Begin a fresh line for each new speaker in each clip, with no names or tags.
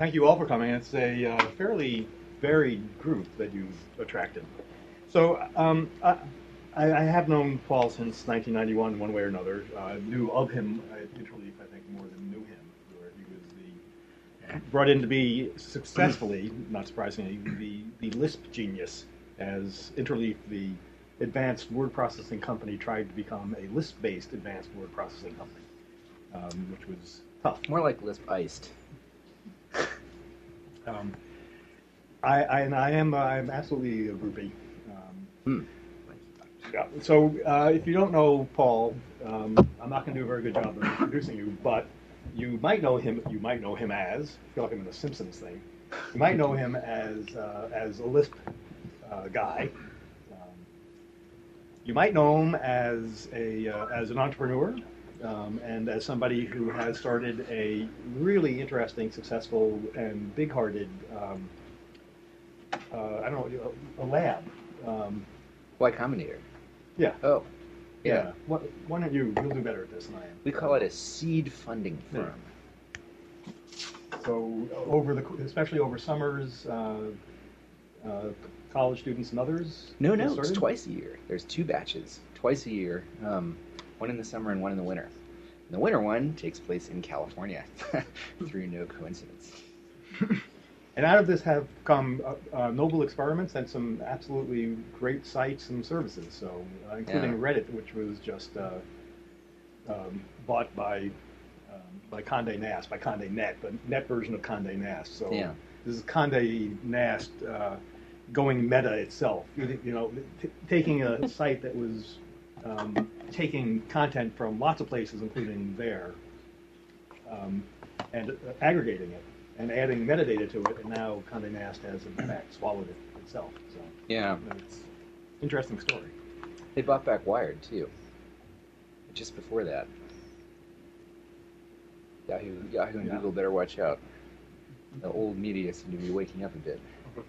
thank you all for coming. It's a fairly varied group that you've attracted. So I have known Paul since 1991, one way or another. Knew of him at Interleaf, I think, more than knew him, where he was brought in to be successfully, not surprisingly, the Lisp genius, as Interleaf, the advanced word processing company, tried to become a Lisp-based advanced word processing company, which was tough.
More like Lisp iced.
I'm absolutely a groupie. Yeah. So if you don't know Paul, I'm not going to do a very good job of introducing you, but you might know him. You might know him as, I feel like I'm in the Simpsons thing. You might know him as a Lisp guy. You might know him as an entrepreneur. And as somebody who has started a really interesting, successful, and big-hearted, a lab.
Y Combinator.
Yeah.
Oh, yeah.
Why don't you? You'll do better at this than I am.
We call it a seed funding firm.
Yeah. So especially over summers, college students and others.
No, it's twice a year. There's 2 batches, twice a year. One in the summer and one in the winter. And the winter one takes place in California, through no coincidence.
And out of this have come noble experiments and some absolutely great sites and services. So, including Reddit, which was just bought by Condé Nast, by Condé Net, the net version of Condé Nast. So this is Condé Nast going meta itself. Taking a site that was taking content from lots of places, including there, and aggregating it and adding metadata to it, and now Condé Nast has in fact swallowed it itself. So it's an interesting story.
They bought back Wired too. Just before that, Yahoo and Google better watch out. The old media seem to be waking up a bit.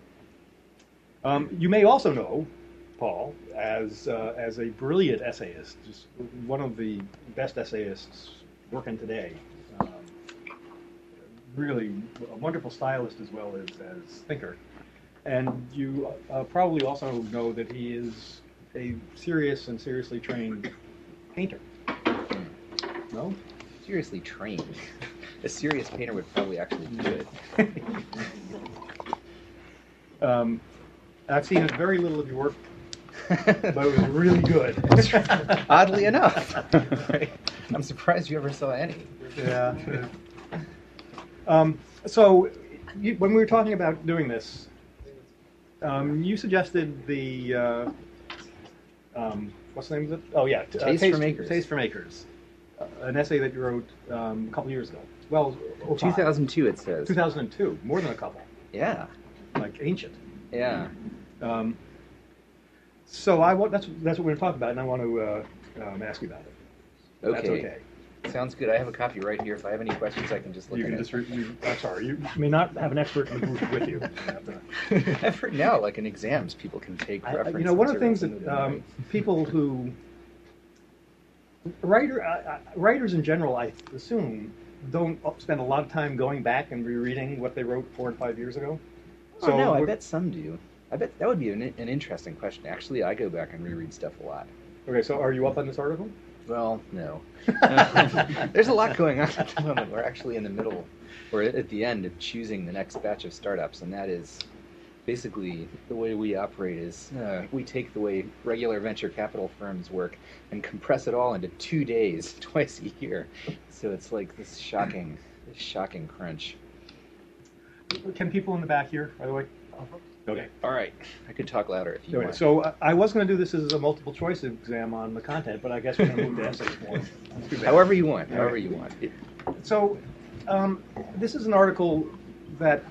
You may also know Paul as a brilliant essayist, just one of the best essayists working today. Really a wonderful stylist as well as thinker. And you probably also know that he is a serious and seriously trained painter. No?
Seriously trained. A serious painter would probably actually do it.
I've seen very little of your work, but it was really good.
Oddly enough. I'm surprised you ever saw any.
Yeah. So, when we were talking about doing this, you suggested the what's the name of it? Oh yeah,
Taste for Makers.
Taste for Makers, an essay that you wrote a couple years ago. Well,
2002 it says.
2002, more than a couple.
Yeah.
Like ancient.
Yeah.
So that's what we're going to talk about, and I want to ask you about it.
Okay.
That's okay.
Sounds good. I have a copy right here. If I have any questions, I can just look at it.
I'm sorry. You may not have an expert in the group with you.
I've heard now, like in exams, people can take reference.
One of the things that people who writers in general, I assume, don't spend a lot of time going back and rereading what they wrote 4 or 5 years ago.
Oh, no, I bet some do. I bet that would be an interesting question. Actually, I go back and reread stuff a lot.
Okay, so are you up on this article?
Well, no. There's a lot going on at the moment. We're actually in the middle, or at the end of choosing the next batch of startups, and that is basically the way we operate is we take the way regular venture capital firms work and compress it all into 2 days, twice a year. So it's like this shocking crunch.
Can people in the back hear, by the way? Okay.
All right. I could talk louder if you want.
So I was going to do this as a multiple choice exam on the content, but I guess we're going to move to essays more.
However you want. However you want.
So this is an article that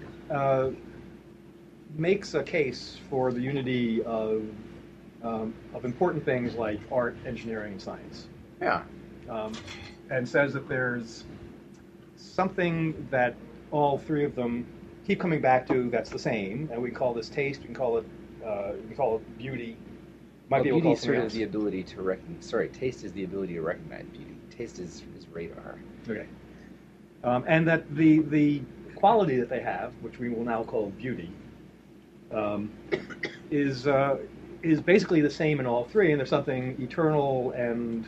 makes a case for the unity of important things like art, engineering, and science.
Yeah.
And says that there's something that all 3 of them keep coming back to that's the same, and we call this taste. We can call it beauty.
Beauty is sort of the ability to recognize. Sorry, taste is the ability to recognize beauty. Taste is radar.
Okay. And that the quality that they have, which we will now call beauty, um, is basically the same in all three, and there's something eternal and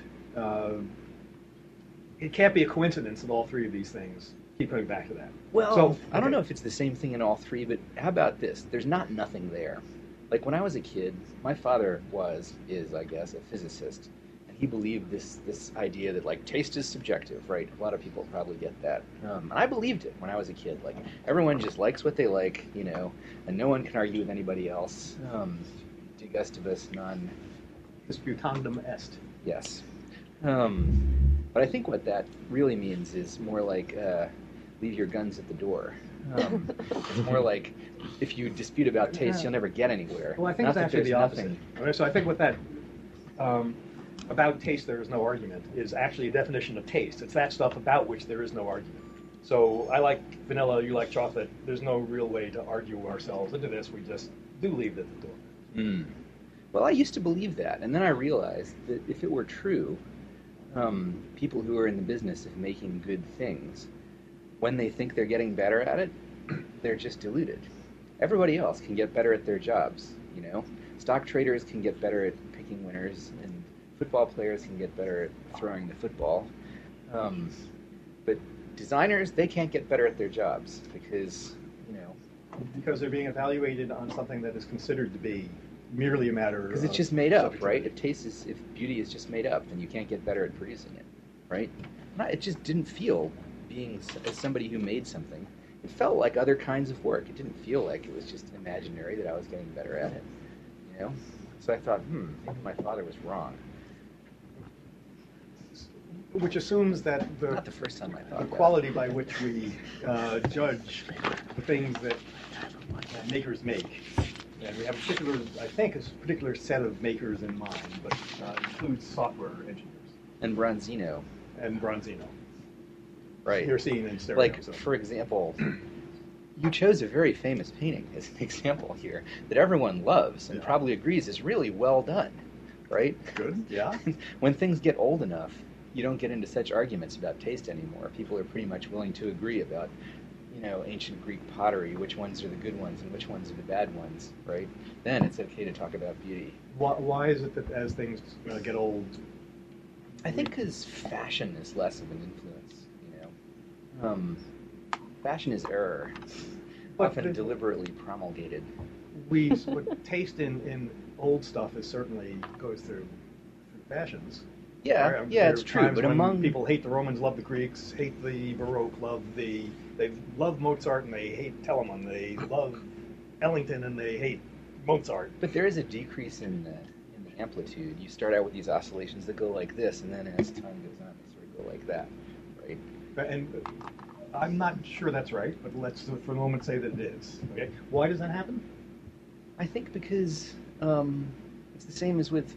it can't be a coincidence that all three of these things keep coming back to that.
Well,
So,
I don't
okay.
know if it's the same thing in all three, but how about this? There's not nothing there. Like when I was a kid, my father is, I guess, a physicist, and he believed this idea that like taste is subjective, right? A lot of people probably get that, and I believed it when I was a kid. Like everyone just likes what they like, and no one can argue with anybody else. De gustibus non.
Disputandum est.
Yes. But I think what that really means is more like leave your guns at the door. It's more like if you dispute about taste, you'll never get anywhere.
Well, I think
Not
it's
that
actually
there's
the opposite.
nothing-
Okay, so I think what that about taste there is no argument is actually a definition of taste. It's that stuff about which there is no argument. So I like vanilla, you like chocolate. There's no real way to argue ourselves into this. We just do leave it at the door.
Mm. Well, I used to believe that, and then I realized that if it were true, people who are in the business of making good things, when they think they're getting better at it, they're just deluded. Everybody else can get better at their jobs, Stock traders can get better at picking winners, and football players can get better at throwing the football. But designers, they can't get better at their jobs because,
Because they're being evaluated on something that is considered to be merely a matter
because
of
it's just made up,
subjectivity.
right? If beauty is just made up, then you can't get better at producing it, right? It just didn't feel, as somebody who made something, it felt like other kinds of work. It didn't feel like it was just imaginary that I was getting better at it, So I thought, maybe my father was wrong.
Which assumes that
Not the first time I thought
the
that.
quality by which we judge the things that makers make. And we have a particular set of makers in mind, but includes software engineers
And Bronzino,
and Bronzino.
right?
You're seeing in stereo.
Like,
so.
for example, you chose a very famous painting as an example here that everyone loves and
Yeah.
probably agrees is really well done, right?
Good, yeah.
When things get old enough, you don't get into such arguments about taste anymore. People are pretty much willing to agree about, ancient Greek pottery, which ones are the good ones and which ones are the bad ones, right? Then it's okay to talk about beauty.
Why is it that as things get old,
I think because fashion is less of an influence, Fashion is error,
But
often
the-
deliberately promulgated.
what taste in old stuff is certainly goes through fashions.
Yeah,
Right?
yeah,
There
it's
are
true.
times
But
when
among
people hate the Romans, love the Greeks, hate the Baroque, they love Mozart and they hate Telemann, they love Ellington and they hate Mozart.
but there is a decrease in the amplitude. You start out with these oscillations that go like this, and then as time goes on, they sort of go like that, right?
And I'm not sure that's right, but let's for the moment say that it is. Okay, why does that happen?
I think because it's the same as with,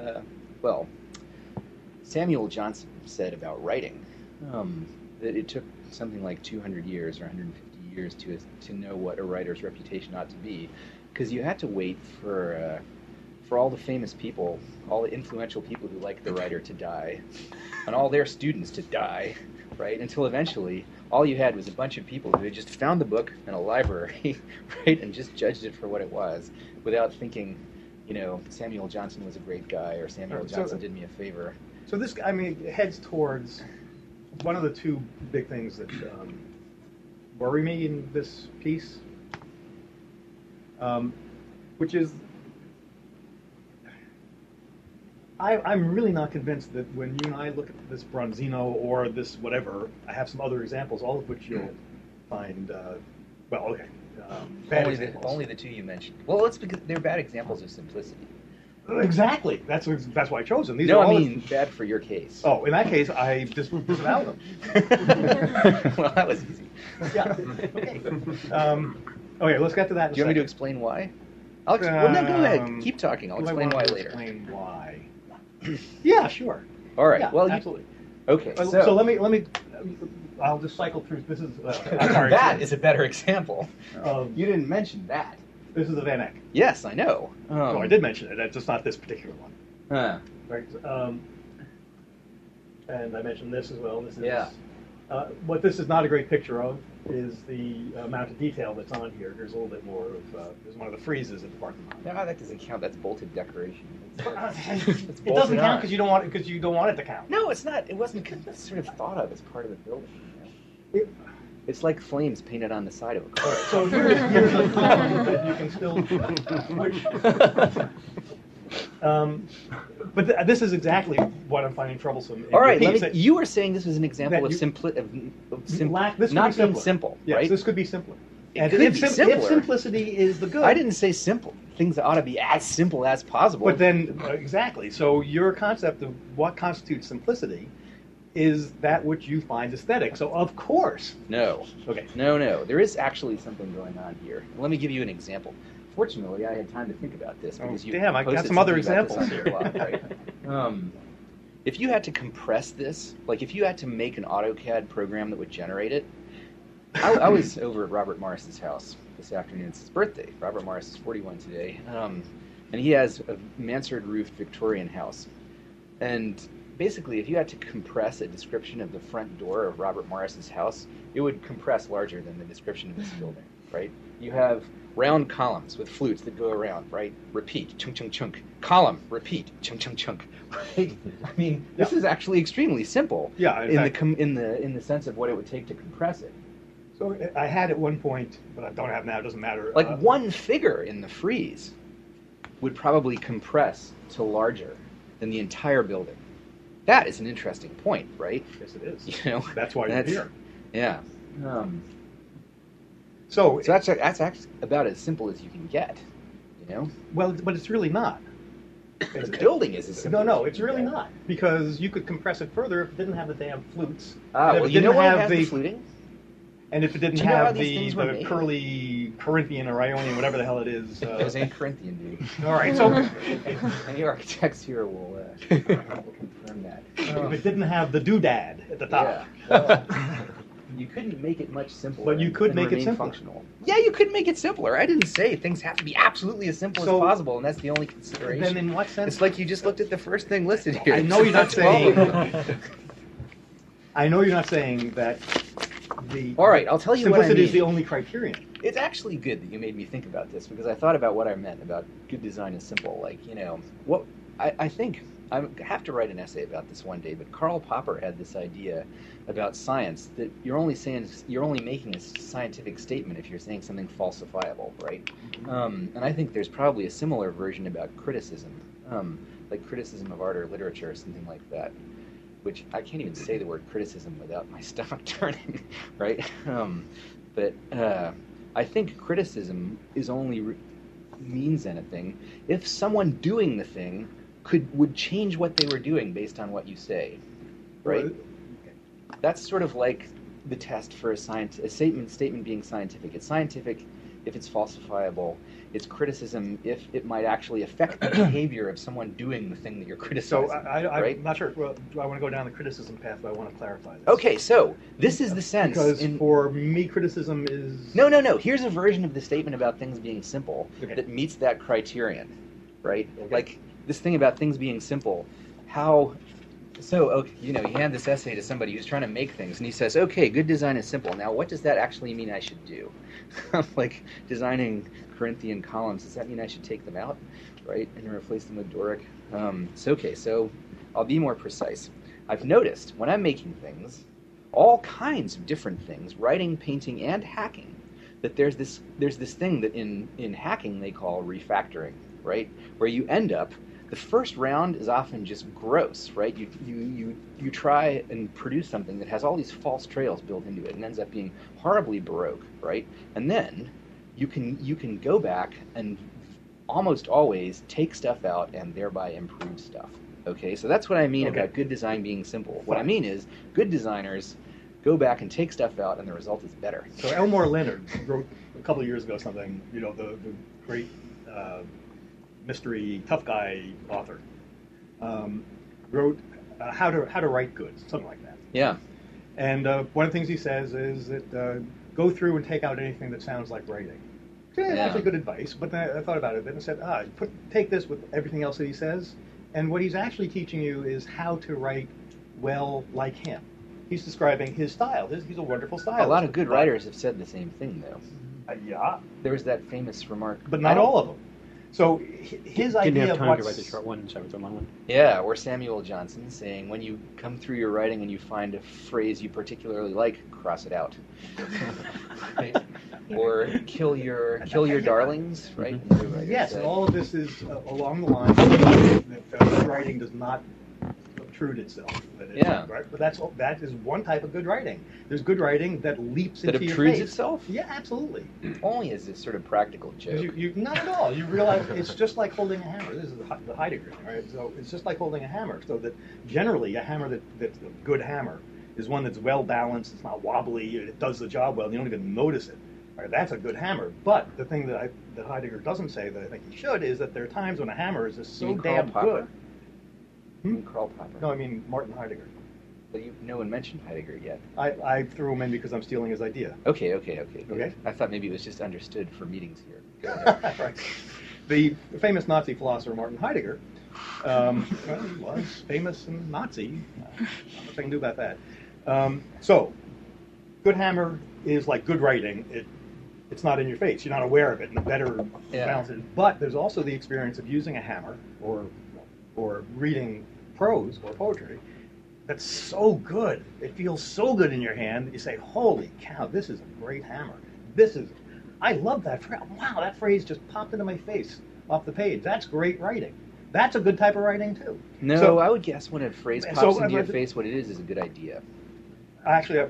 Samuel Johnson said about writing that it took something like 200 years or 150 years to know what a writer's reputation ought to be, because you had to wait for all the famous people, all the influential people who liked the writer to die, and all their students to die, right? Until eventually, all you had was a bunch of people who had just found the book in a library, right, and just judged it for what it was, without thinking, Samuel Johnson was a great guy, or Samuel
So-
Johnson did me a favor.
So this, heads towards one of the two big things that worry me in this piece, which is I'm really not convinced that when you and I look at this Bronzino or this whatever, I have some other examples, all of which you'll find, bad examples.
Only the two you mentioned. Well, it's because they're bad examples of simplicity.
Exactly. That's why I chose them. These
No,
are
I
all
mean bad for your case.
Oh, in that case, I disavow them.
Well, that was easy.
Yeah. Okay. Okay, let's get to that in a
Do you want me to
second.
explain why? Well, no, go ahead. Keep talking. I'll
Do I
explain
want
why
to
later.
Explain why. Yeah, sure.
All right.
Yeah,
well,
absolutely.
Okay.
So let me. I'll just cycle through. This is. I'm sorry.
That is a better example.
Um,
You didn't mention that.
This is a Van Eyck.
Yes, I know.
Oh, I did mention it. It's just not this particular one.
Huh.
Right. And I mentioned this as well. This is
Yeah.
What this is not a great picture of is the amount of detail that's on here. There's a little bit more of, there's one of the friezes at the parking lot.
No, that doesn't count. That's bolted decoration.
It doesn't count because you don't want it to count.
No, it's not. It wasn't sort of thought of as part of the building. You know? It's like flames painted on the side of a car.
So here's a column that you can still. But this is exactly what I'm finding troublesome.
All right, you were saying this was an example of not being simple,
yes,
right?
This could be simpler.
It could be simpler.
If simplicity is the good.
I didn't say simple. Things ought to be as simple as possible.
But then, exactly. So your concept of what constitutes simplicity is that which you find aesthetic. So of course.
No.
Okay.
No. There is actually something going on here. Let me give you an example. Fortunately, I had time to think about this because you
I got
posted
some other
something about this
examples
on your blog, right? If you had to compress this, like if you had to make an AutoCAD program that would generate it, I was over at Robert Morris's house this afternoon. It's his birthday. Robert Morris is 41 today, and he has a mansard-roofed Victorian house. And basically, if you had to compress a description of the front door of Robert Morris's house, it would compress larger than the description of this building, right? You have round columns with flutes that go around, right? Repeat, chunk, chunk, chunk. Column, repeat, chunk, chunk, chunk. Right? I mean, this is actually extremely simple.
Yeah,
in the sense of what it would take to compress it.
So I had at one point, but I don't have now. It doesn't matter.
Like one figure in the frieze would probably compress to larger than the entire building. That is an interesting point, right?
Yes, it is.
You know,
that's why you're here.
Yeah.
So
that's actually about as simple as you can get, you know?
Well, but it's really not.
The building is as simple.
No, it's really not. Because you could compress it further if it didn't have the damn flutes.
Well, you know what has the fluting?
And if it didn't have the curly Corinthian or Ionian, whatever the hell it is.
Those ain't Corinthian, dude.
All right, so...
Any architects here will confirm that.
If it didn't have the doodad at the top.
Yeah. You couldn't make it much simpler.
But you could make it simpler.
Functional. Yeah, you could make it simpler. I didn't say things have to be absolutely as simple as possible, and that's the only consideration.
Then in what sense?
It's like you just looked at the first thing listed here.
I know you're not saying... I know you're not saying that the...
All right, I'll tell you what I mean.
Simplicity is the only criterion.
It's actually good that you made me think about this, because I thought about what I meant about good design is simple. Like, you know, what I think... I have to write an essay about this one day, but Karl Popper had this idea about science that you're only making a scientific statement if you're saying something falsifiable, right? And I think there's probably a similar version about criticism, like criticism of art or literature or something like that, which I can't even say the word criticism without my stomach turning, right? But I think criticism is only means anything if someone doing the thing would change what they were doing based on what you say, right? That's sort of like the test for a statement being scientific. It's scientific if it's falsifiable. It's criticism if it might actually affect the behavior of someone doing the thing that you're criticizing.
So I'm not sure. Well, do I want to go down the criticism path? But I want to clarify this.
Okay, so this is the sense.
Because for me, criticism is...
No. Here's a version of the statement about things being simple that meets that criterion, right?
Okay.
Like... This thing about things being simple, you hand this essay to somebody who's trying to make things, and he says, okay, good design is simple. Now, what does that actually mean I should do? Like designing Corinthian columns, does that mean I should take them out, right, and replace them with Doric? So I'll be more precise. I've noticed when I'm making things, all kinds of different things, writing, painting, and hacking, that there's this thing that in hacking they call refactoring, right, where you end up. The first round is often just gross, right? You try and produce something that has all these false trails built into it and ends up being horribly Baroque, right? And then you can go back and almost always take stuff out and thereby improve stuff. Okay, so that's what I mean about good design being simple. What I mean is good designers go back and take stuff out and the result is better.
So Elmore Leonard wrote a couple of years ago something, the great mystery tough guy author, wrote how to write good, something like that.
Yeah.
And one of the things he says is that go through and take out anything that sounds like writing. Yeah, that's actually good advice. But then I thought about it and said, take this with everything else that he says, and what he's actually teaching you is how to write well like him. He's describing his style. He's a wonderful
A
stylist.
lot of good writers have said the same thing, though.
Yeah,
There was that famous remark,
but not all of them. So his
Didn't
idea
have
of
time
what's
to write the short one, so I wrote the long one.
Yeah, or Samuel Johnson saying, when you come through your writing and you find a phrase you particularly like, cross it out. Right? Or kill your darlings, right?
Yes, and all of this is along the lines that good writing does not obtrude itself.
Yeah.
Right? But that is one type of good writing. There's good writing that leaps
That
into your
obtrudes
face.
itself?
Yeah, absolutely.
Only as a sort of practical joke.
You not at all. You realize it's just like holding a hammer. This is the Heidegger, right? So it's just like holding a hammer. So that generally a hammer that's a good hammer is one that's well balanced. It's not wobbly. It does the job well. You don't even notice it. Right? That's a good hammer. But the thing that Heidegger doesn't say that I think he should is that there are times when a hammer is just so damn good.
You mean Karl Popper?
No, I mean Martin Heidegger.
But no one mentioned Heidegger yet.
I threw him in because I'm stealing his idea.
Okay.
Okay.
I thought maybe it was just understood for meetings here. Go ahead.
Right. The famous Nazi philosopher Martin Heidegger well, he was famous and Nazi. Not much I can do about that. So, good hammer is like good writing. It's not in your face. You're not aware of it. And the better balance it. But there's also the experience of using a hammer or reading prose or poetry that's so good. It feels so good in your hand that you say, holy cow, this is a great hammer. I love that phrase. Wow, that phrase just popped into my face off the page. That's great writing. That's a good type of writing, too.
No,
So,
I would guess when a phrase pops into your face, what it is a good idea.
actually,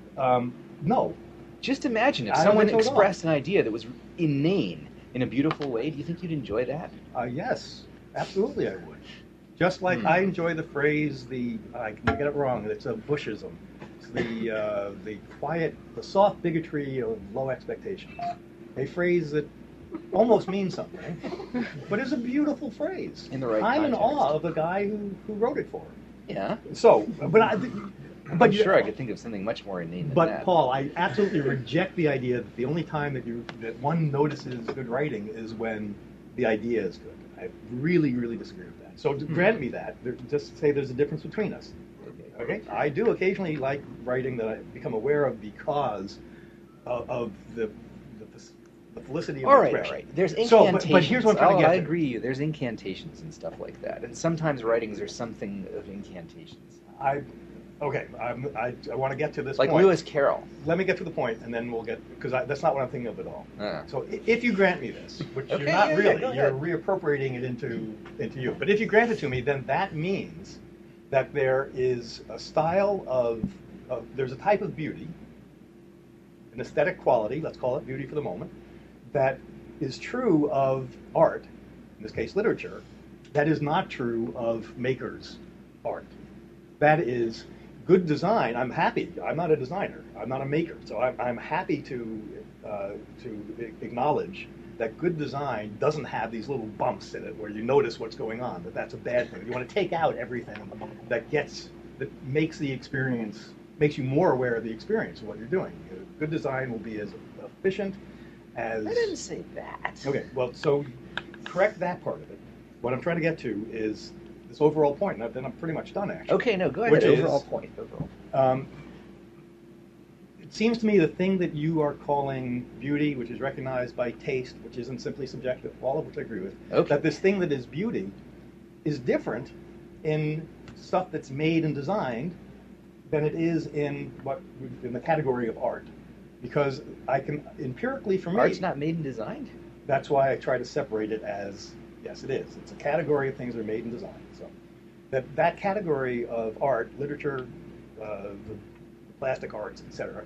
no.
Just imagine if
I don't
someone
think so at all.
expressed an idea that was inane in a beautiful way. Do you think you'd enjoy that?
Yes, absolutely I would. Just like I enjoy the phrase, I can get it wrong, it's a Bushism. It's the quiet, the soft bigotry of low expectations. A phrase that almost means something, but is a beautiful phrase.
In the right
I'm in
context.
awe of the guy who wrote it for him.
Yeah.
So, but
I'm sure I could think of something much more inane than
But
that.
Paul, I absolutely reject the idea that the only time that one notices good writing is when the idea is good. I really, really disagree with that. So grant me that. Just say there's a difference between us. Okay? I do occasionally like writing that I become aware of because of the felicity of
All
the
right.
expression.
There's
So,
incantations.
but here's what I'm trying to get
I
to.
agree. There's incantations and stuff like that. And sometimes writings are something of incantations.
I want to get to this
Like
point.
Lewis Carroll.
Let me get to the point, and then we'll get, because that's not what I'm thinking of at all. So if you grant me this, which
Okay,
you're not
yeah,
really,
go
you're
ahead.
reappropriating it into you. But if you grant it to me, then that means that there is a style there's a type of beauty, an aesthetic quality, let's call it beauty for the moment, that is true of art, in this case literature, that is not true of makers' art. That is good design. I'm happy. I'm not a designer. I'm not a maker. So I'm happy to acknowledge that good design doesn't have these little bumps in it where you notice what's going on. That's a bad thing. You want to take out everything that makes the experience, makes you more aware of the experience of what you're doing. Good design will be as efficient as.
I didn't say that.
Okay. Well, so correct that part of it. What I'm trying to get to is this overall point, and then I'm pretty much done, actually.
Okay, no, go ahead.
Which is-
Overall point. Overall.
It seems to me the thing that you are calling beauty, which is recognized by taste, which isn't simply subjective, all of which I agree with,
Okay.
that this thing that is beauty is different in stuff that's made and designed than it is in the category of art. Because I can, empirically for me,
Art's not made and designed?
that's why I try to separate it as, yes, it is. It's a category of things that are made and designed. So that category of art, literature, the plastic arts, etc.,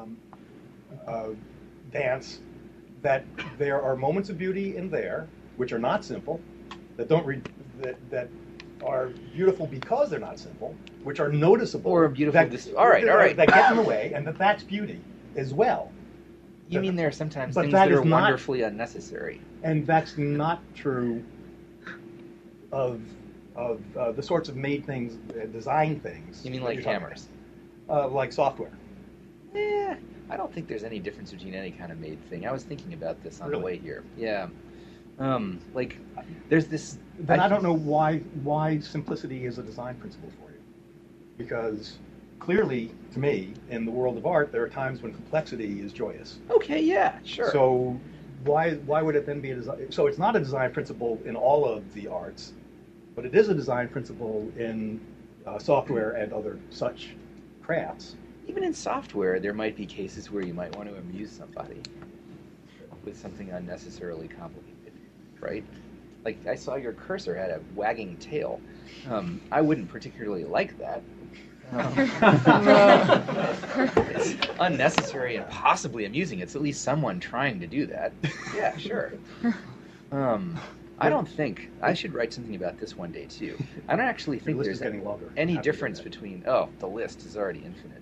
dance, that there are moments of beauty in there which are not simple, that that are beautiful because they're not simple, which are noticeable,
Or beautiful. All right.
that get in the way, and that's beauty as well.
You mean there are sometimes
But
things
that
that are
is not-
wonderfully unnecessary?
And that's not true of the sorts of made things, design things.
You mean
that
like
you're talking
hammers?
about. Like software.
I don't think there's any difference between any kind of made thing. I was thinking about this on
Really?
the way here. Yeah. Like, there's this...
Then I don't know why simplicity is a design principle for you. Because clearly, to me, in the world of art, there are times when complexity is joyous.
Okay, yeah, sure.
So why would it then be a design? So it's not a design principle in all of the arts, but it is a design principle in software and other such crafts.
Even in software, there might be cases where you might want to amuse somebody with something unnecessarily complicated, right? Like, I saw your cursor had a wagging tail. I wouldn't particularly like that. It's unnecessary and possibly amusing. It's at least someone trying to do that. Yeah, sure. I don't think I should write something about this one day too. I don't actually think there's any difference between. Oh, the list is already infinite.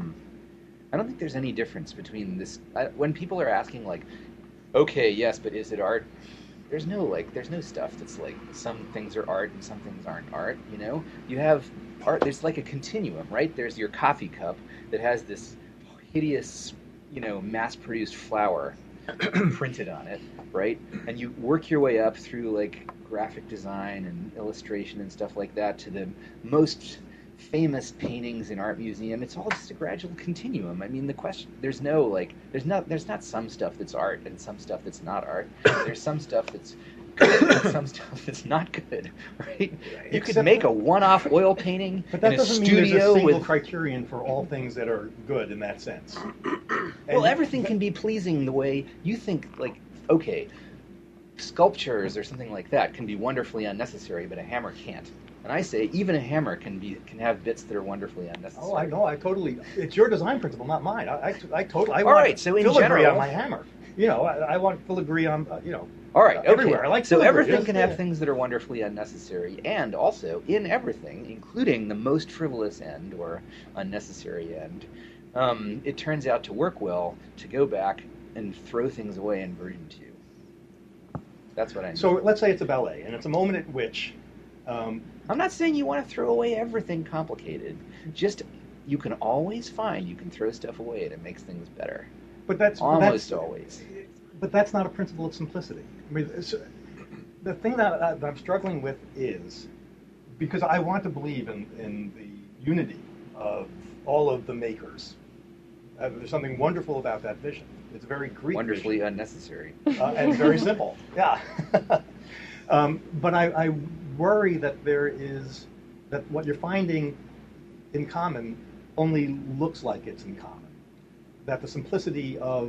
I don't think there's any difference between this. When people are asking, like, okay, yes, but is it art? There's no stuff that's like some things are art and some things aren't art. You know, you have art. There's like a continuum, right? There's your coffee cup that has this hideous, mass-produced flower printed on it, right? And you work your way up through like graphic design and illustration and stuff like that to the most famous paintings in art museum. It's all just a gradual continuum. I mean, the question, there's not some stuff that's art and some stuff that's not art. There's some stuff that's good and some stuff that's not good, right? You could make a one-off oil painting
but that
in a
doesn't mean there's
studio
a single
with
criterion for all things that are good in that sense.
Well, everything can be pleasing the way you think. Like, okay, sculptures or something like that can be wonderfully unnecessary, but a hammer can't. And I say even a hammer can have bits that are wonderfully unnecessary.
Oh, I know. I totally. It's your design principle, not mine. I totally.
All right. So in
filigree
general,
on my hammer. I want filigree on.
All right. Okay.
Everywhere. I like
so
filigree.
Everything can have things that are wonderfully unnecessary, and also in everything, including the most frivolous end or unnecessary end, it turns out to work well to go back and throw things away in version 2. That's what I mean.
So let's say it's a ballet, and it's a moment at which.
I'm not saying you want to throw away everything complicated. Just, you can always you can throw stuff away and it makes things better.
But that's
almost always.
But that's not a principle of simplicity. I mean, the thing that I'm struggling with is, because I want to believe in the unity of all of the makers. There's something wonderful about that vision. It's a very Greek
wonderfully
vision.
Unnecessary.
And very simple. Yeah. But I worry that that what you're finding in common only looks like it's in common. That the simplicity of,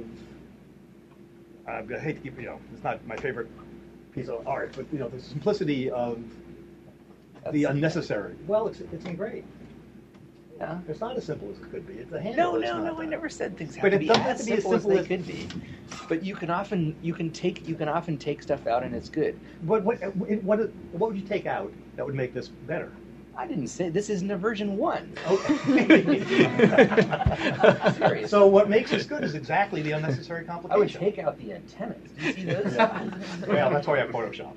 I hate to keep, it's not my favorite piece of art, but the simplicity of the unnecessary. Well, it's engraved.
Yeah.
It's not as simple as it could be. It's a hand.
No, I never said things have
but
to
it
be
doesn't
as
have to be
simple as they
as
could be. But you can often take stuff out and it's good.
What would you take out that would make this better?
I didn't say this isn't a version 1.
Okay.
Serious.
So what makes this good is exactly the unnecessary complication.
I would take out the antennas. Do you see those?
Yeah. Well, that's why I have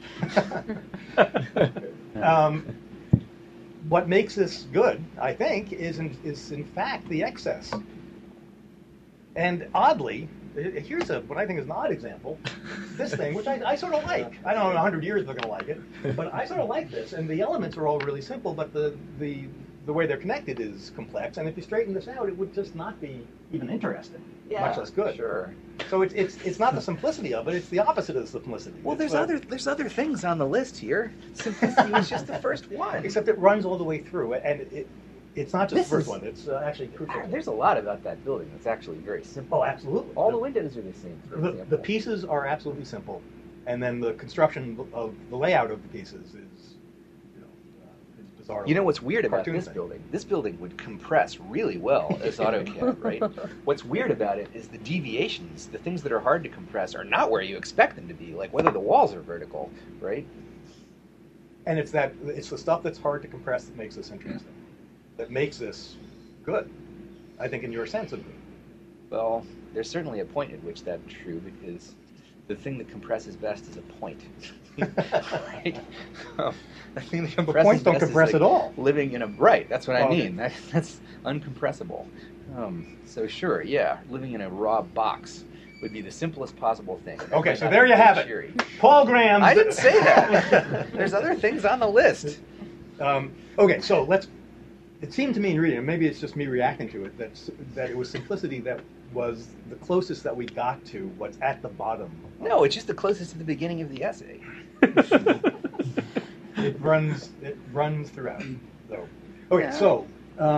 Photoshop. What makes this good, I think, is in fact the excess. And oddly, here's what I think is an odd example. This thing, which I sort of like. I don't know in 100 years they're going to like it, but I sort of like this. And the elements are all really simple, but the way they're connected is complex. And if you straighten this out, it would just not be even interesting, much less good.
Sure.
So it's not the simplicity of it; it's the opposite of the simplicity.
Well, there's other things on the list here. Simplicity was just the first one.
Except it runs all the way through, and it's not just the first one. It's actually crucial.
There's a lot about that building that's actually very simple.
Oh, absolutely.
All the windows are the same. For example.
The pieces are absolutely simple, and then the construction of the layout of the pieces is, bizarre.
You know what's weird about this building? This building would compress really well as AutoCAD, right? What's weird about it is the deviations, the things that are hard to compress, are not where you expect them to be, like whether the walls are vertical, right?
And it's the stuff that's hard to compress that makes this interesting, that makes this good, I think, in your sense of good.
Well, there's certainly a point at which that's true, because the thing that compresses best is a point. Right? The thing that compresses
points don't
best
compress
is
at all.
Living in a that's what I mean. That's uncompressible. So sure, yeah, living in a raw box would be the simplest possible thing.
Okay, so there you have it. Paul Graham.
I didn't say that. There's other things on the list.
Okay, so let's it seemed to me in reading, and maybe it's just me reacting to it, that it was simplicity that was the closest that we got to what's at the bottom.
No, it's just the closest to the beginning of the essay.
It runs throughout, though. Okay,
Yeah.
so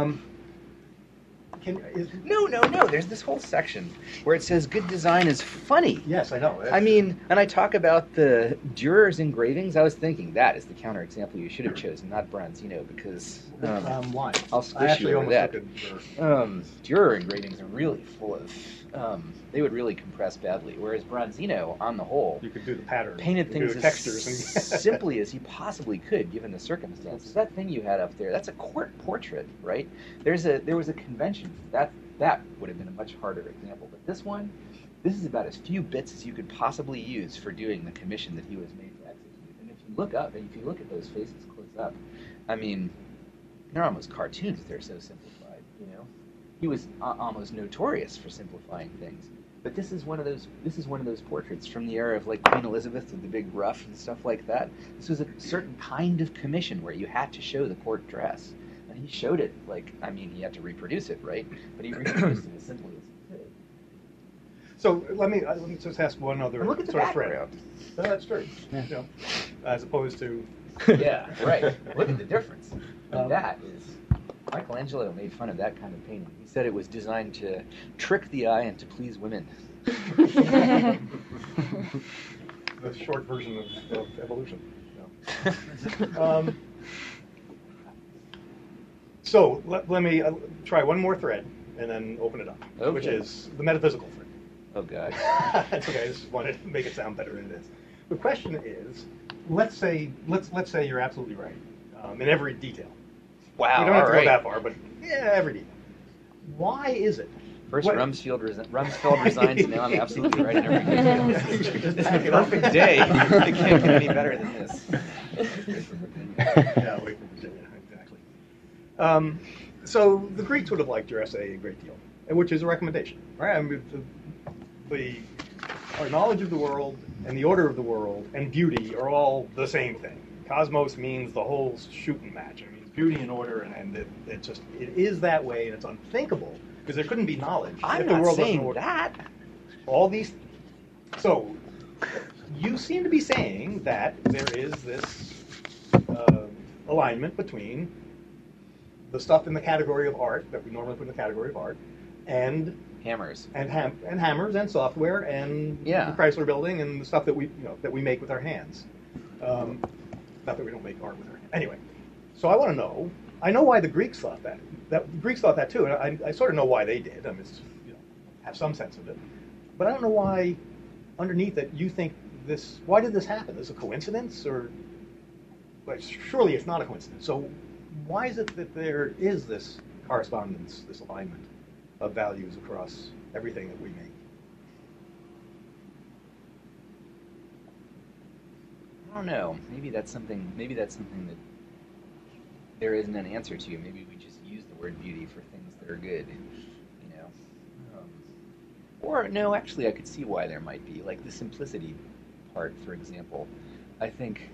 No. There's this whole section where it says good design is funny.
yes, I know.
I mean, and I talk about the Dürer's engravings. I was thinking that is the counterexample you should have chosen, not Bronzino, because
why?
I'll
I
squish
actually
you over
almost
that.
looked at
Dürer engravings are really full of. They would really compress badly, whereas Bronzino, on the whole,
you could do the pattern,
painted
you could
things
do
as
textures, and
simply as he possibly could, given the circumstances. That thing you had up there, that's a court portrait, right? There was a convention. That would have been a much harder example. But this is about as few bits as you could possibly use for doing the commission that he was made to execute. And if you look up, and if you look at those faces close up, I mean, they're almost cartoons. They're so simplified, you know. He was almost notorious for simplifying things. But this is one of those portraits from the era of like Queen Elizabeth with the big ruff and stuff like that. This was a certain kind of commission where you had to show the court dress, and he showed it he had to reproduce it, right? But he reproduced it as simply as he could.
So let me just ask one other
And look at the
sort of
background.
thread. No, that's true.
Yeah.
You know, as opposed to
Yeah, right. Look at the difference. And that is. Michelangelo made fun of that kind of painting. He said it was designed to trick the eye and to please women.
the short version of evolution. No. So let me try one more thread and then open it up,
Okay.
which is the metaphysical thread.
Oh, God.
That's okay. I just wanted to make it sound better than it is. The question is, let's say you're absolutely right in every detail.
Wow,
We don't have to
all right.
go that far, but yeah, every detail. Why is it?
First,
What-
Rumsfeld resigns, now I'm absolutely right in everything.
Just
This is
back
a
it up.
perfect day. It can't get any better than this.
Yeah, wait for Virginia, exactly. So the Greeks would have liked your essay a great deal, which is a recommendation, right? I mean, our knowledge of the world and the order of the world and beauty are all the same thing. Cosmos means the whole shooting match. It means beauty and order, and it is that way, and it's unthinkable because there couldn't be knowledge
I'm
if the
not
world wasn't
saying
ordered.
that.
All these. So, you seem to be saying that there is this alignment between the stuff in the category of art that we normally put in the category of art, and
Hammers.
hammers and software and
Yeah.
the Chrysler Building and the stuff that we make with our hands. Not that we don't make art with our hands. Anyway, so I want to know. I know why the Greeks thought that. The Greeks thought that too, and I sort of know why they did. I mean, have some sense of it, but I don't know why. Underneath it, you think this. Why did this happen? Is it a coincidence, or? Well, surely it's not a coincidence. So, why is it that there is this correspondence, this alignment of values across everything that we make?
I don't know. Maybe that's something that there isn't an answer to. Maybe we just use the word beauty for things that are good, you know. Or no, actually, I could see why there might be, like the simplicity part, for example. I think,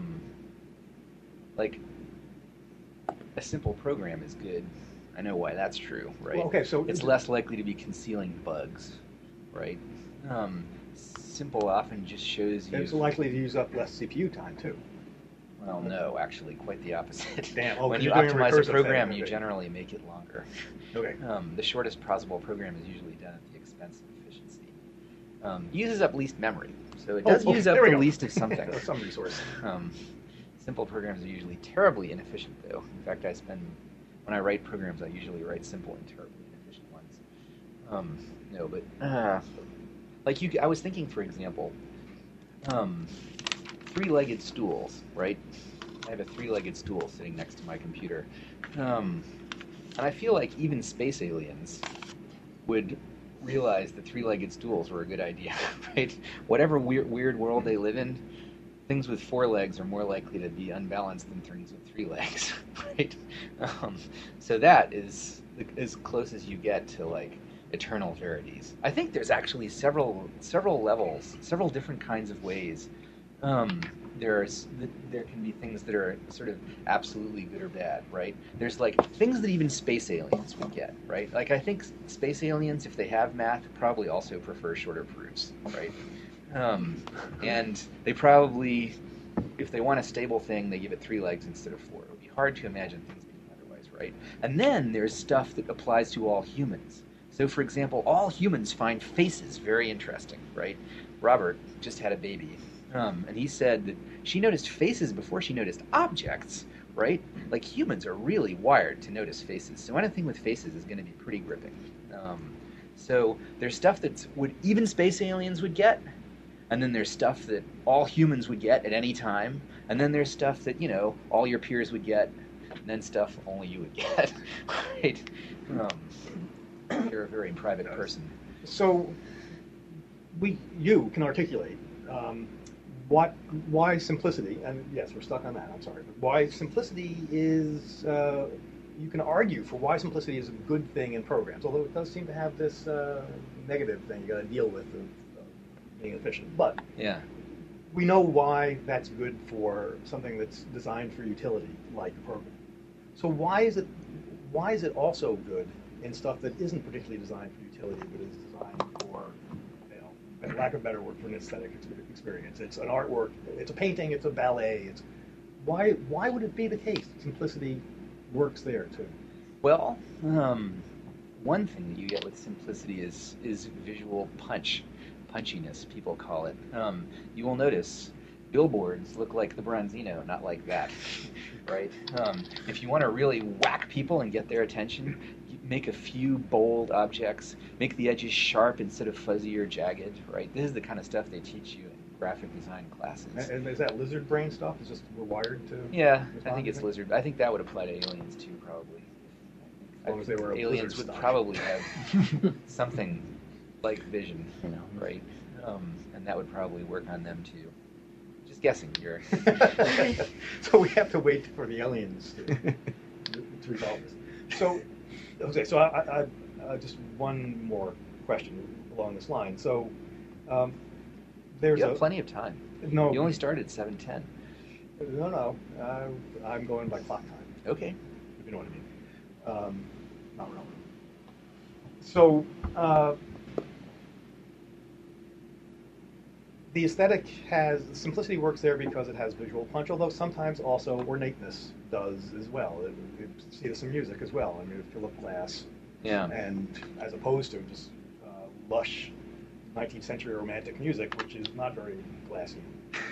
like a simple program is good. I know why that's true, right?
Well, okay, so
it's less likely to be concealing bugs, right? Simple often just shows you.
It's likely to use up less CPU time too.
Well, no, actually, quite the opposite.
Damn. Oh,
when
'cause
you
you're doing a
optimize a
recursive
program,
thing,
you
okay.
generally make it longer.
Okay.
The shortest possible program is usually done at the expense of efficiency. Uses up least memory, so it does use up
there we
the
go.
least of something.
Some resource.
Simple programs are usually terribly inefficient, though. In fact, when I write programs, I usually write simple and terribly inefficient ones. I was thinking, for example, three-legged stools, right? I have a three-legged stool sitting next to my computer. And I feel like even space aliens would realize that three-legged stools were a good idea, right? Whatever weird world they live in, things with four legs are more likely to be unbalanced than things with three legs, right? So that is as close as you get to, like, eternal verities. I think there's actually several levels, several different kinds of ways there can be things that are sort of absolutely good or bad, right? There's like things that even space aliens would get, right? Like I think space aliens, if they have math, probably also prefer shorter proofs, right? And they probably, if they want a stable thing, they give it 3 legs instead of 4. It would be hard to imagine things being otherwise, right? And then there's stuff that applies to all humans. So, for example, all humans find faces very interesting, right? Robert just had a baby, and he said that she noticed faces before she noticed objects, right? Like humans are really wired to notice faces. So anything with faces is going to be pretty gripping. So there's stuff that even space aliens would get, and then there's stuff that all humans would get at any time, and then there's stuff that, all your peers would get, and then stuff only you would get, right? You're a very private person.
So you can articulate why simplicity, and yes, we're stuck on that, I'm sorry, but why simplicity is, you can argue for why simplicity is a good thing in programs, although it does seem to have this negative thing you got to deal with of being efficient. But
yeah,
we know why that's good for something that's designed for utility, like a program. So why is it also good in stuff that isn't particularly designed for utility, but is designed for, for lack of a better word, for an aesthetic experience? It's an artwork, it's a painting, it's a ballet. Why would it be the case that simplicity works there too?
Well, one thing that you get with simplicity is visual punchiness, people call it. You will notice billboards look like the Bronzino, not like that, right? If you want to really whack people and get their attention, make a few bold objects, make the edges sharp instead of fuzzy or jagged, right? This is the kind of stuff they teach you in graphic design classes.
And is that lizard brain stuff? Is just we're wired to?
Yeah, I think it's lizard. I think that would apply to aliens too, probably.
As long as they were
aliens would probably have something like vision, right? And that would probably work on them too. Just guessing here.
So we have to wait for the aliens to resolve this. So, okay, so I just one more question along this line. So, there's
you have plenty of time.
No,
you only started at 7:10.
No, I'm going by clock time.
Okay,
if you know what I mean. Not relevant. So, the aesthetic simplicity works there because it has visual punch, although sometimes also ornateness does as well. You see this in music as well. I mean, Philip Glass, and as opposed to just lush 19th century romantic music, which is not very glassy.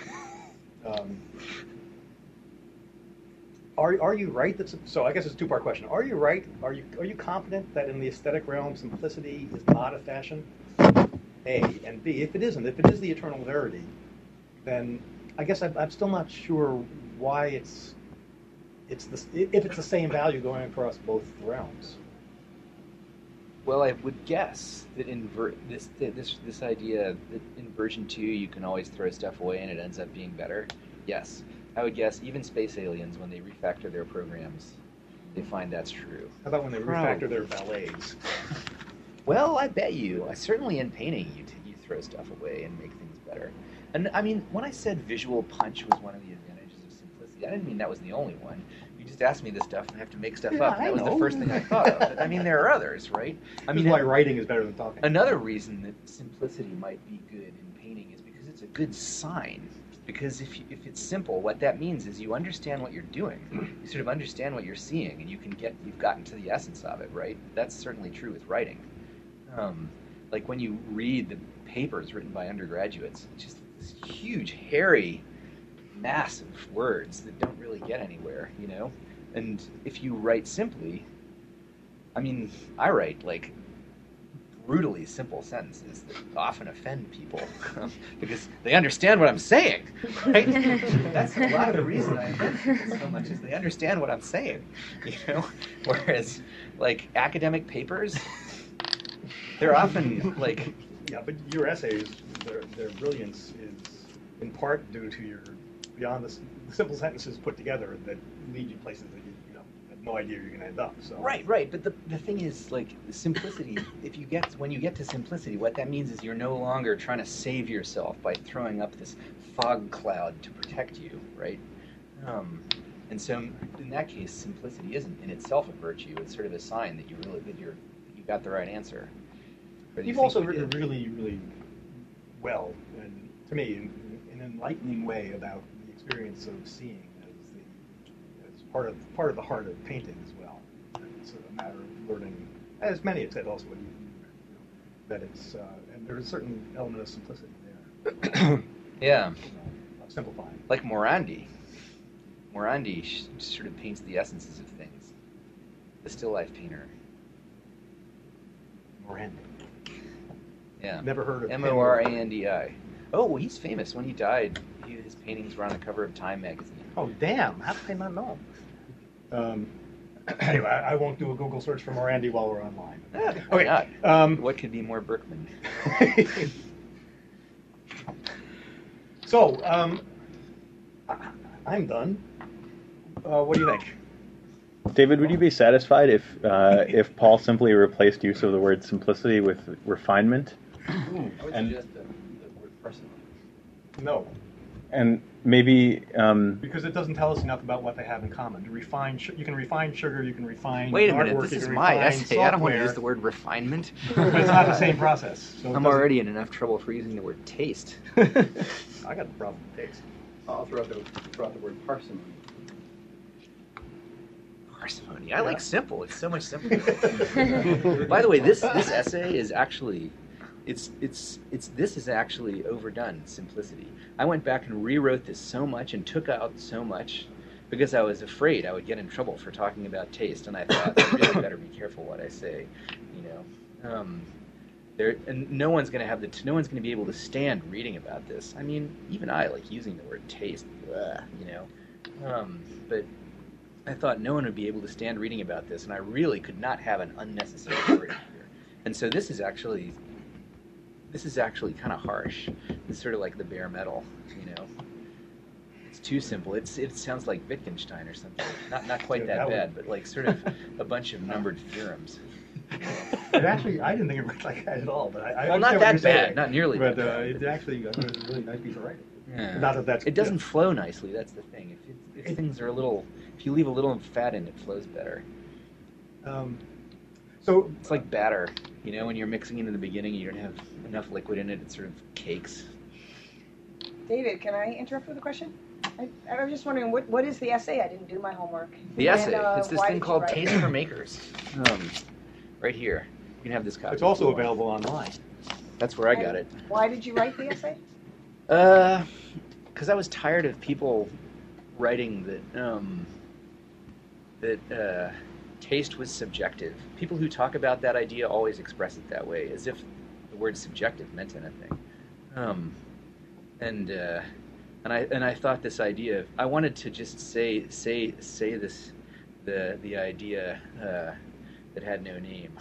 Are you right that so? I guess it's a 2-part question. Are you right? Are you confident that in the aesthetic realm, simplicity is not a fashion? A, and B, if it isn't, if it is the eternal verity, then I guess I'm still not sure why if it's the same value going across both realms.
Well, I would guess that in this idea that in version 2 you can always throw stuff away and it ends up being better. Yes, I would guess even space aliens, when they refactor their programs, they find that's true.
How about when they refactor their ballets?
Well, I bet you. Certainly in painting, you throw stuff away and make things better. And I mean, when I said visual punch was one of the advantages of simplicity, I didn't mean that was the only one. You just asked me this stuff, and I have to make stuff up. That was the first thing I thought of. But, I mean, there are others, right? I mean,
why writing is better than talking.
Another reason that simplicity might be good in painting is because it's a good sign. Because if it's simple, what that means is you understand what you're doing. You sort of understand what you're seeing, and you've gotten to the essence of it, right? That's certainly true with writing. Like when you read the papers written by undergraduates, it's just this huge, hairy mass of words that don't really get anywhere, And if you write simply, I mean, I write like brutally simple sentences that often offend people because they understand what I'm saying, right? That's a lot of the reason I offend people so much is they understand what I'm saying, Whereas, like, academic papers, they're often like...
Yeah, but your essays, their brilliance is in part due to your, beyond the simple sentences put together that lead you places that no idea where you're going to end up. So
Right. But the thing is, like, simplicity. When you get to simplicity, what that means is you're no longer trying to save yourself by throwing up this fog cloud to protect you, right? And so, in that case, simplicity isn't in itself a virtue. It's sort of a sign that you got the right answer.
You've also written really, really well, and to me, in an enlightening way about the experience of seeing as part of the heart of painting as well. It's a matter of learning, as many have said also, that it's and there's a certain element of simplicity there.
Yeah.
Simplifying.
Like Morandi. Morandi sort of paints the essences of things. The still life painter.
Morandi.
Yeah.
Never heard of
Morandi. Oh, well, he's famous. When he died, his paintings were on the cover of Time magazine.
Oh, damn. How did I not know? Anyway, I won't do a Google search for Morandi while we're online.
Why not? What could be more Berkman?
So, I'm done. What do you think?
David, would you be satisfied if Paul simply replaced use of the word simplicity with refinement?
I would suggest the word personal.
No.
And maybe...
because it doesn't tell us enough about what they have in common. You can refine sugar, you can refine
Wait a minute,
artwork,
this
you
is
can
my
refine
essay. I don't want to
software,
use the word refinement.
but it's not the same process. So
I'm already in enough trouble for using the word taste.
I got the problem with taste.
I'll throw out the word parsimony.
Parsimony. I like simple. It's so much simpler. By the way, this essay is actually, this is actually overdone simplicity. I went back and rewrote this so much and took out so much because I was afraid I would get in trouble for talking about taste, and I thought I really better be careful what I say, you know. And no one's going to be able to stand reading about this. I mean, even I like using the word taste, you know. But I thought no one would be able to stand reading about this, and I really could not have an unnecessary word here. And so this is actually kind of harsh. It's sort of like the bare metal, you know. It's too simple. It sounds like Wittgenstein or something. Not quite that bad, but like sort of a bunch of numbered theorems.
It actually, I didn't think it was like that at all. But
well, not that bad, not nearly.
But
that bad.
it actually, I thought it was a really nice piece of writing.
Yeah.
Not that that's.
It doesn't flow nicely. That's the thing. If things are a little, if you leave a little fat in, it flows better.
So
it's like batter. You know, when you're mixing it in the beginning, you don't have enough liquid in it. It sort of cakes.
David, can I interrupt with a question? I was just wondering, what is the essay? I didn't do my homework.
The essay. It's this
why
thing
did you
called
write
Taste
it?
for Makers. Right here. You can have this copy.
it's also available online.
That's where I got it.
Why did you write the essay?
Because I was tired of people writing that taste was subjective. People who talk about that idea always express it that way, as if the word subjective meant anything. And I thought this idea. I wanted to just say this, the idea that had no name.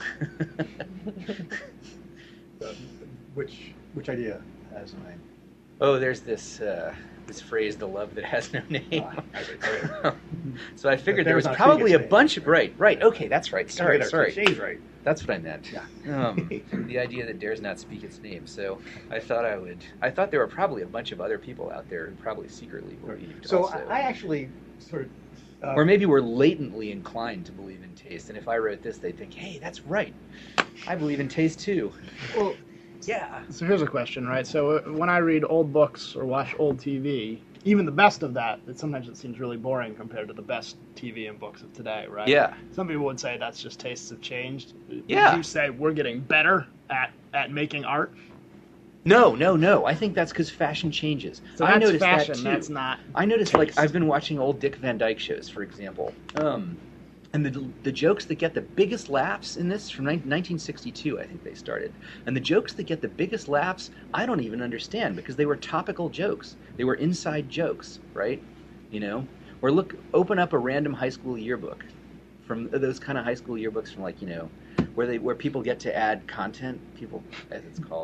Which idea has a name?
Oh, there's this phrase, the love that has no name. So I figured there was probably a bunch of... Right, okay, that's right. Sorry.
Shay's right.
That's what I meant.
Yeah.
The idea that dares not speak its name. So I thought there were probably a bunch of other people out there who probably secretly believed
So
also.
I actually sort of...
or maybe we're latently inclined to believe in taste, and if I wrote this, they'd think, hey, that's right. I believe in taste too.
Well,
yeah.
So here's a question, right? So when I read old books or watch old TV, even the best of that, sometimes it seems really boring compared to the best TV and books of today, right?
Yeah.
Some people would say that's just tastes have changed.
Yeah.
Would you say we're getting better at making art?
No. I think that's because fashion changes.
So
I
that's
noticed
fashion.
that too.
That's not.
I noticed,
taste.
I've been watching old Dick Van Dyke shows, for example. And the jokes that get the biggest laughs in this, from 1962, I think they started. And the jokes that get the biggest laughs, I don't even understand, because they were topical jokes. They were inside jokes, right? You know? Or open up a random high school yearbook, from those kind of high school yearbooks from, like, you know, where people get to add content, people as it's called,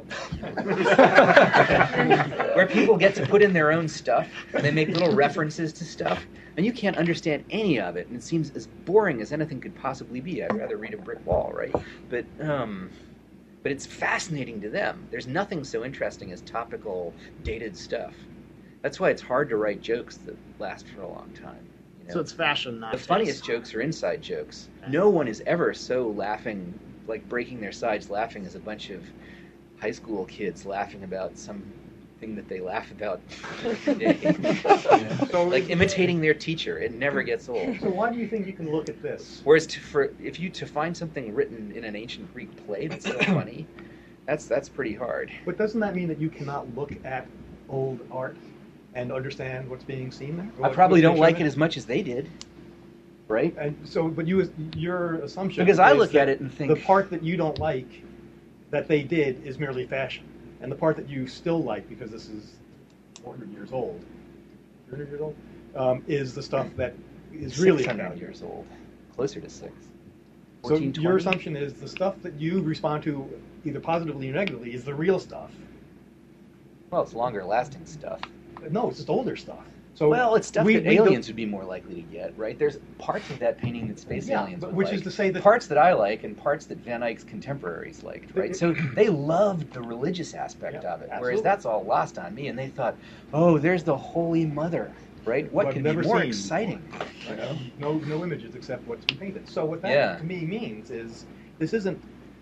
where people get to put in their own stuff and they make little references to stuff, and you can't understand any of it, and it seems as boring as anything could possibly be. I'd rather read a brick wall, right? But it's fascinating to them. There's nothing so interesting as topical, dated stuff. That's why it's hard to write jokes that last for a long time. You know?
So it's fashion, not
The funniest jokes are inside jokes. No one is ever so laughing, like breaking their sides laughing, as a bunch of high school kids laughing about something that they laugh about every day.
So
Like imitating their teacher. It never gets old.
So why do you think you can look at this?
Whereas to find something written in an ancient Greek play that's so funny, that's pretty hard.
But doesn't that mean that you cannot look at old art and understand what's being seen there?
I probably don't like it as much as they did, right?
And so, but your assumption
Because I
is
look
that
at it and think
the part that you don't like that they did is merely fashion, and the part that you still like because this is 400 years old, 300 years old, is the stuff that is really
600
valued.
years old, closer to 6.
So
1420?
your assumption is the stuff that you respond to either positively or negatively is the real stuff.
Well, it's longer lasting stuff.
No, it's just older stuff. So
Well, it's stuff
we
that
don't-
aliens would be more likely to get, right? There's parts of that painting that space
Yeah,
aliens
but
would
which
like.
is to say that
Parts that I like and parts that Van Eyck's contemporaries liked, right? So they loved the religious aspect
Yeah,
of it,
absolutely.
whereas that's all lost on me. And they thought, oh, there's the Holy Mother, right? What
I've
could be
never
more
seen.
exciting?
You know, no images except what's been painted. So what that
Yeah.
to me means is this isn't.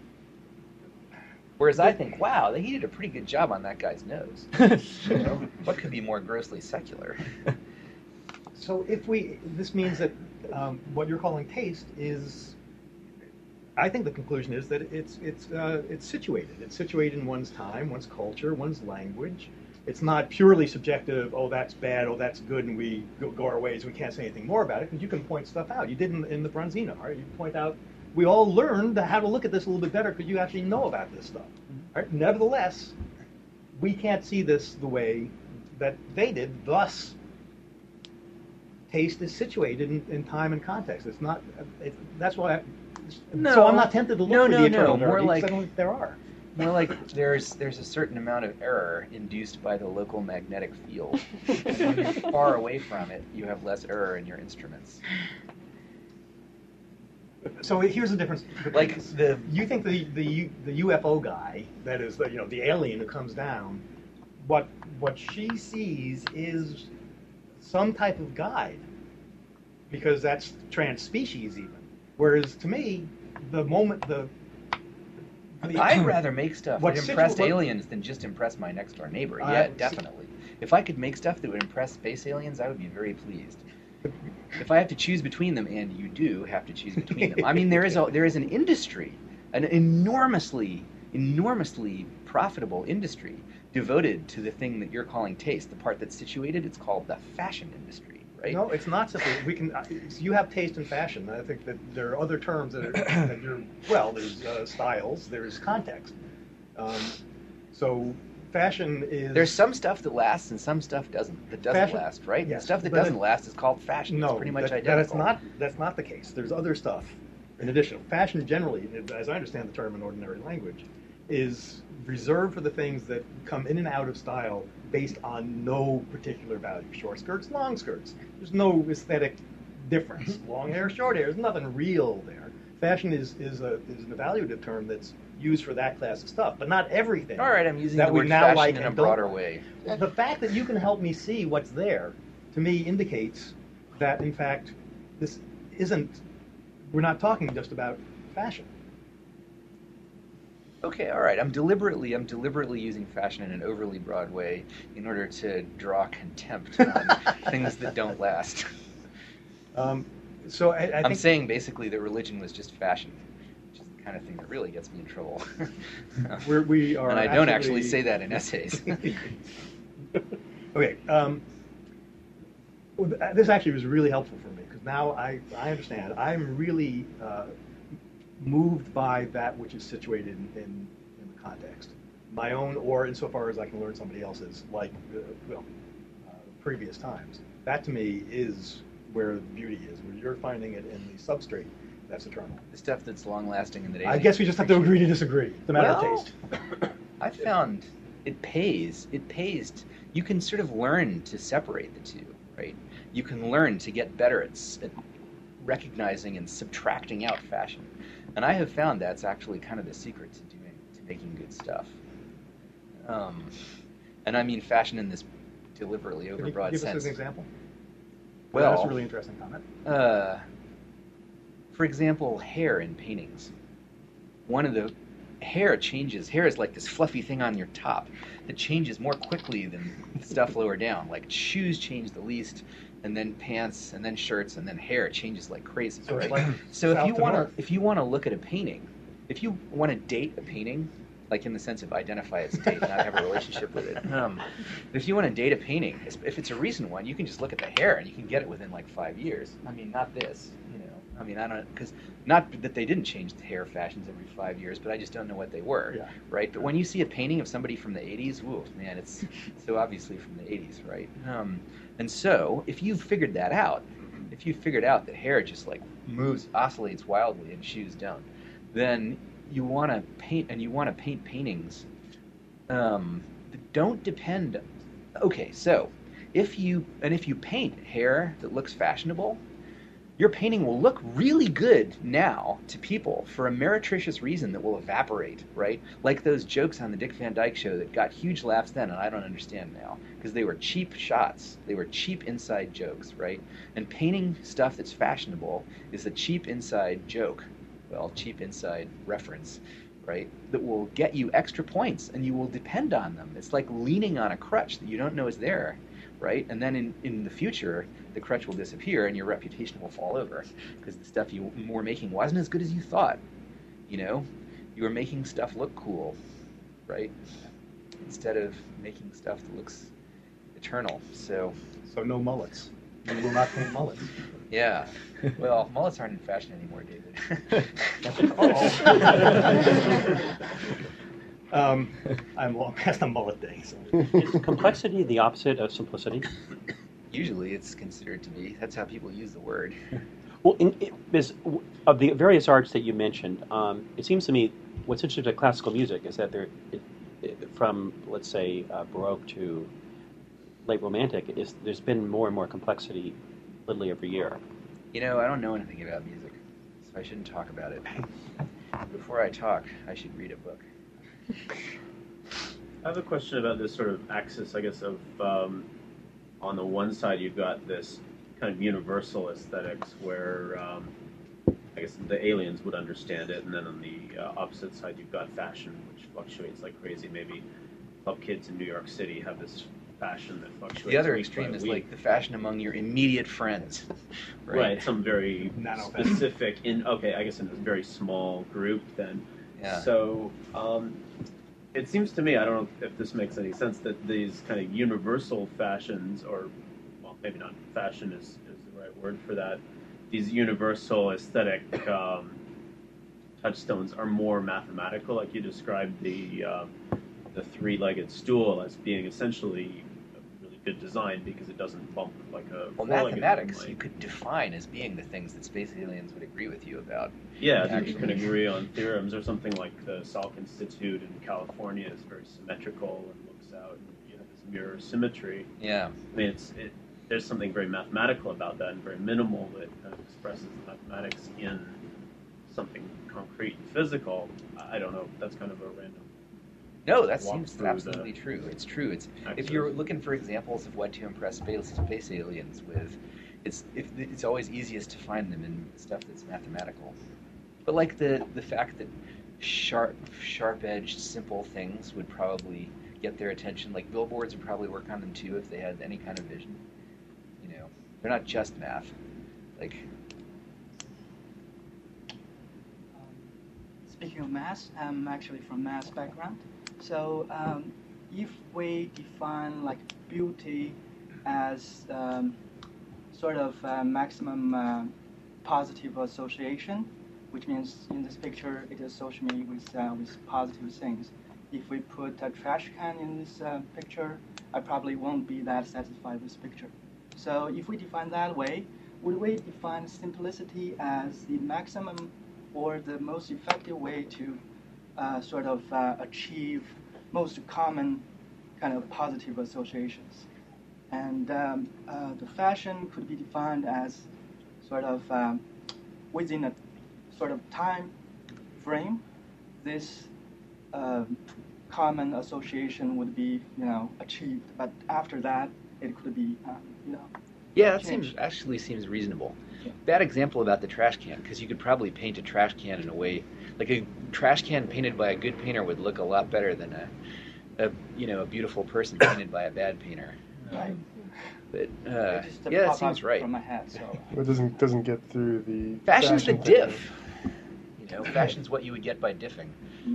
Whereas I think, wow, he did a pretty good job on that guy's nose. You know? What could be more grossly secular?
So this means that what you're calling taste is. I think the conclusion is that it's situated. It's situated in one's time, one's culture, one's language. It's not purely subjective. Oh, that's bad. Oh, that's good, and we go our ways. We can't say anything more about it because you can point stuff out. You did in the Bronzino, right? You point out. We all learned how to look at this a little bit better because you actually know about this stuff. Right? Nevertheless, we can't see this the way that they did. Thus, taste is situated in time and context. It's not. That's why. So I'm not tempted to look for the eternal
more
nerdy,
like
'cause I don't think there are.
More like there's a certain amount of error induced by the local magnetic field. And when you're far away from it, you have less error in your instruments.
So here's the difference.
Like the
You think the UFO guy, that is the alien who comes down, what she sees is some type of guide, because that's trans-species even. Whereas to me, the moment
I'd rather make stuff
What
that impressed
what-
aliens than just impress my next door neighbor.
I
Yeah,
see.
definitely. If I could make stuff that would impress space aliens, I would be very pleased. If I have to choose between them, and you do have to choose between them, I mean, there is an industry, an enormously profitable industry devoted to the thing that you're calling taste. The part that's situated, it's called the fashion industry, right?
No, it's not simply. We can. You have taste in fashion. I think that there are other terms that you're. Well, there's styles. There's context. So fashion is.
There's some stuff that lasts and some stuff doesn't. That doesn't
Fashion-
last, right?
yes,
The stuff that
but
doesn't
it-
last is called fashion.
No,
it's pretty much
that,
identical.
that's not the case. There's other stuff. In addition, fashion generally, as I understand the term in ordinary language, is reserved for the things that come in and out of style based on no particular value. Short skirts, long skirts. There's no aesthetic difference. Long hair, short hair. There's nothing real there. Fashion is an evaluative term that's used for that class of stuff, but not everything.
All right, I'm using
that
the
we
word
now
fashion
like
in a
and don't
broader
like.
way.
The fact that you can help me see what's there, to me, indicates that, in fact, this isn't. We're not talking just about fashion.
Okay, all right. I'm deliberately using fashion in an overly broad way in order to draw contempt on things that don't last.
So I
I'm
think
saying basically that religion was just fashion, which is the kind of thing that really gets me in trouble.
we are.
And I don't
absolutely-
actually say that in essays.
Okay. This actually was really helpful for me because now I understand. I'm really moved by that which is situated in the context, my own, or insofar as I can learn somebody else's, like previous times. That to me is where the beauty is, where you're finding it in the substrate. that's eternal.
The stuff that's long-lasting and that
I guess we just have to agree to disagree. It's a matter of
Well,
taste.
I found it pays. It pays. You can sort of learn to separate the two, right? You can learn to get better at recognizing and subtracting out fashion. And I have found that's actually kind of the secret to making good stuff. And I mean fashion in this deliberately
Can you
overbroad
give
sense.
us an example?
Well,
that's a really interesting comment.
For example, hair in paintings. One of the hair changes. Hair is like this fluffy thing on your top that changes more quickly than stuff lower down. Like shoes change the least, and then pants, and then shirts, and then hair changes like crazy.
So it's
Right?
like
So if
south
you
to
want
north.
to, if you want to look at a painting, if you want to date a painting, like in the sense of identify its date, not have a relationship with it. If you want to date a painting, if it's a recent one, you can just look at the hair and you can get it within like 5 years. I mean, not this, you know. I mean, I don't, because not that they didn't change the hair fashions every 5 years, but I just don't know what they were,
Yeah.
right? But when you see a painting of somebody from the 80s, whoa, man, it's so obviously from the 80s, right? And so, if you've figured that out, if you've figured out that hair just like moves, oscillates wildly and shoes don't, then you want to paint, and you want to paint paintings that don't depend. Okay, so if you paint hair that looks fashionable, your painting will look really good now to people for a meretricious reason that will evaporate, right? Like those jokes on the Dick Van Dyke Show that got huge laughs then, and I don't understand now, because they were cheap shots. They were cheap inside jokes, right? And painting stuff that's fashionable is a cheap inside joke. Well, cheap inside reference, right? That will get you extra points, and you will depend on them. It's like leaning on a crutch that you don't know is there, right? And then in the future, the crutch will disappear, and your reputation will fall over because the stuff you were making wasn't as good as you thought. You know, you were making stuff look cool, right? Instead of making stuff that looks eternal. So
no mullets. You will not paint mullets.
yeah. Well, mullets aren't in fashion anymore, David.
I'm long past the mullet day. So.
Is complexity the opposite of simplicity?
Usually it's considered to be. That's how people use the word.
Well, of the various arts that you mentioned, it seems to me what's interesting about classical music is that from, let's say, Baroque to late Romantic, there's been more and more complexity literally every year.
You know, I don't know anything about music, so I shouldn't talk about it. Before I talk, I should read a book.
I have a question about this sort of axis, I guess, of on the one side you've got this kind of universal aesthetics where I guess the aliens would understand it, and then on the opposite side you've got fashion, which fluctuates like crazy. Maybe club kids in New York City have this fashion that fluctuates.
The other
week
extreme
by
is
week.
like the fashion among your immediate friends.
Right, some very
Nano
specific, I guess in a very small group then.
Yeah.
So it seems to me, I don't know if this makes any sense, that these kind of universal fashions, or, well, maybe not fashion is the right word for that, these universal aesthetic touchstones are more mathematical. Like you described the three-legged stool as being essentially a really good design because it doesn't bump like a
Well,
four-legged
mathematics
one
you
might.
could define as being the things that space aliens would agree with you about.
Yeah, I think you
Actually.
can agree on theorems or something like the Salk Institute in California is very symmetrical and looks out, and you have this mirror symmetry.
Yeah.
I mean, there's something very mathematical about that and very minimal that kind of expresses mathematics in something concrete and physical. I don't know. That's kind of a random.
No, that
Walk
seems
through
absolutely true. It's true. It's if
axis.
you're looking for examples of what to impress space aliens with, it's always easiest to find them in stuff that's mathematical. But like the fact that sharp-edged, simple things would probably get their attention. Like billboards would probably work on them too if they had any kind of vision. You know, they're not just math. Like,
Speaking of math, I'm actually from math background. So if we define like beauty as sort of maximum positive association, which means in this picture it associates me with positive things. If we put a trash can in this picture, I probably won't be that satisfied with this picture. So if we define that way, would we define simplicity as the maximum or the most effective way to achieve most common kind of positive associations? And the fashion could be defined as within a sort of time frame, this common association would be, achieved. But after that, it could be,
Yeah, that
changed.
seems reasonable.
Yeah.
Bad example about the trash can, because you could probably paint a trash can in a way, like a trash can painted by a good painter would look a lot better than a beautiful person painted by a bad painter.
Right.
But
It just
yeah, that
popped
seems
up
right.
From my head, so.
It doesn't get through the
Fashion's the
fashion thing.
diff. Fashion's what you would get by diffing.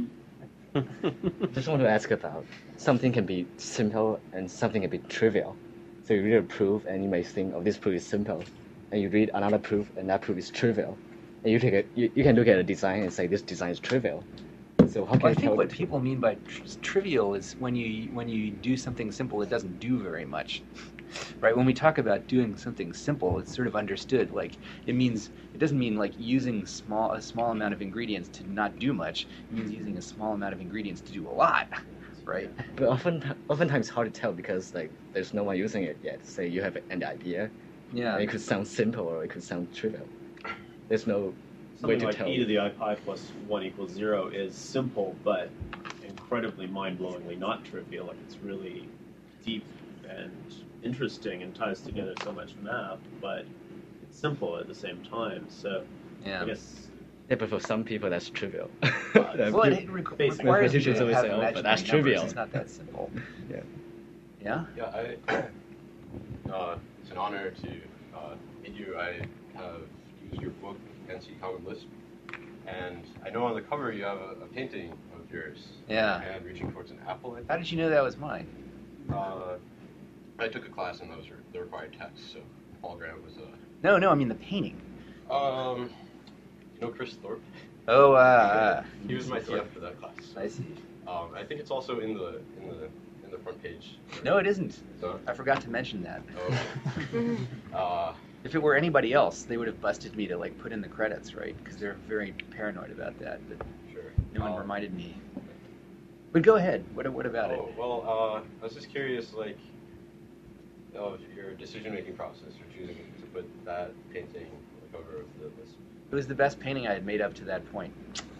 Just want to ask about something can be simple and something can be trivial. So you read a proof and you may think, oh, this proof is simple, and you read another proof and that proof is trivial, and you can look at a design and say this design is trivial. So how can
Well, I
you
think
tell?
what people mean by trivial is when you do something simple, it doesn't do very much, right? When we talk about doing something simple, it's sort of understood. Like it doesn't mean like using a small amount of ingredients to not do much. It means using a small amount of ingredients to do a lot, right?
But oftentimes it's hard to tell because like there's no one using it yet. Say you have an idea,
Yeah.
and it could sound simple or it could sound trivial. There's no way
Something
to
like
tell.
e to the pi plus 1 equals 0 is simple, but incredibly mind-blowingly not trivial. Like it's really deep and interesting and ties together so much math, but it's simple at the same time. So
Yeah.
I guess
Yeah, but for some people that's trivial.
Well, it
Basically,
requires you
mathematicians
to
always
have
say, "Oh, but that's
imaginary numbers.
trivial."
It's not that simple.
Yeah.
Yeah.
Yeah, it's an honor to meet you. I have used your book, NC Common Lisp, and I know on the cover you have a painting of yours.
Yeah.
And reaching towards an apple. I think.
How did you know that was mine?
I took a class and those were the required text, so Paul Grant was
No, I mean the painting.
Chris Thorpe.
Oh,
He was my TF for that class.
I see.
I think it's also in the front page.
No, it isn't.
No?
I forgot to mention that.
Oh.
If it were anybody else, they would have busted me to like put in the credits, right? Because they're very paranoid about that. But
Sure.
no one reminded me. But go ahead. What about it?
Oh, well, I was just curious, like, of your decision-making process for choosing to put that painting on the cover of the list.
It was the best painting I had made up to that point.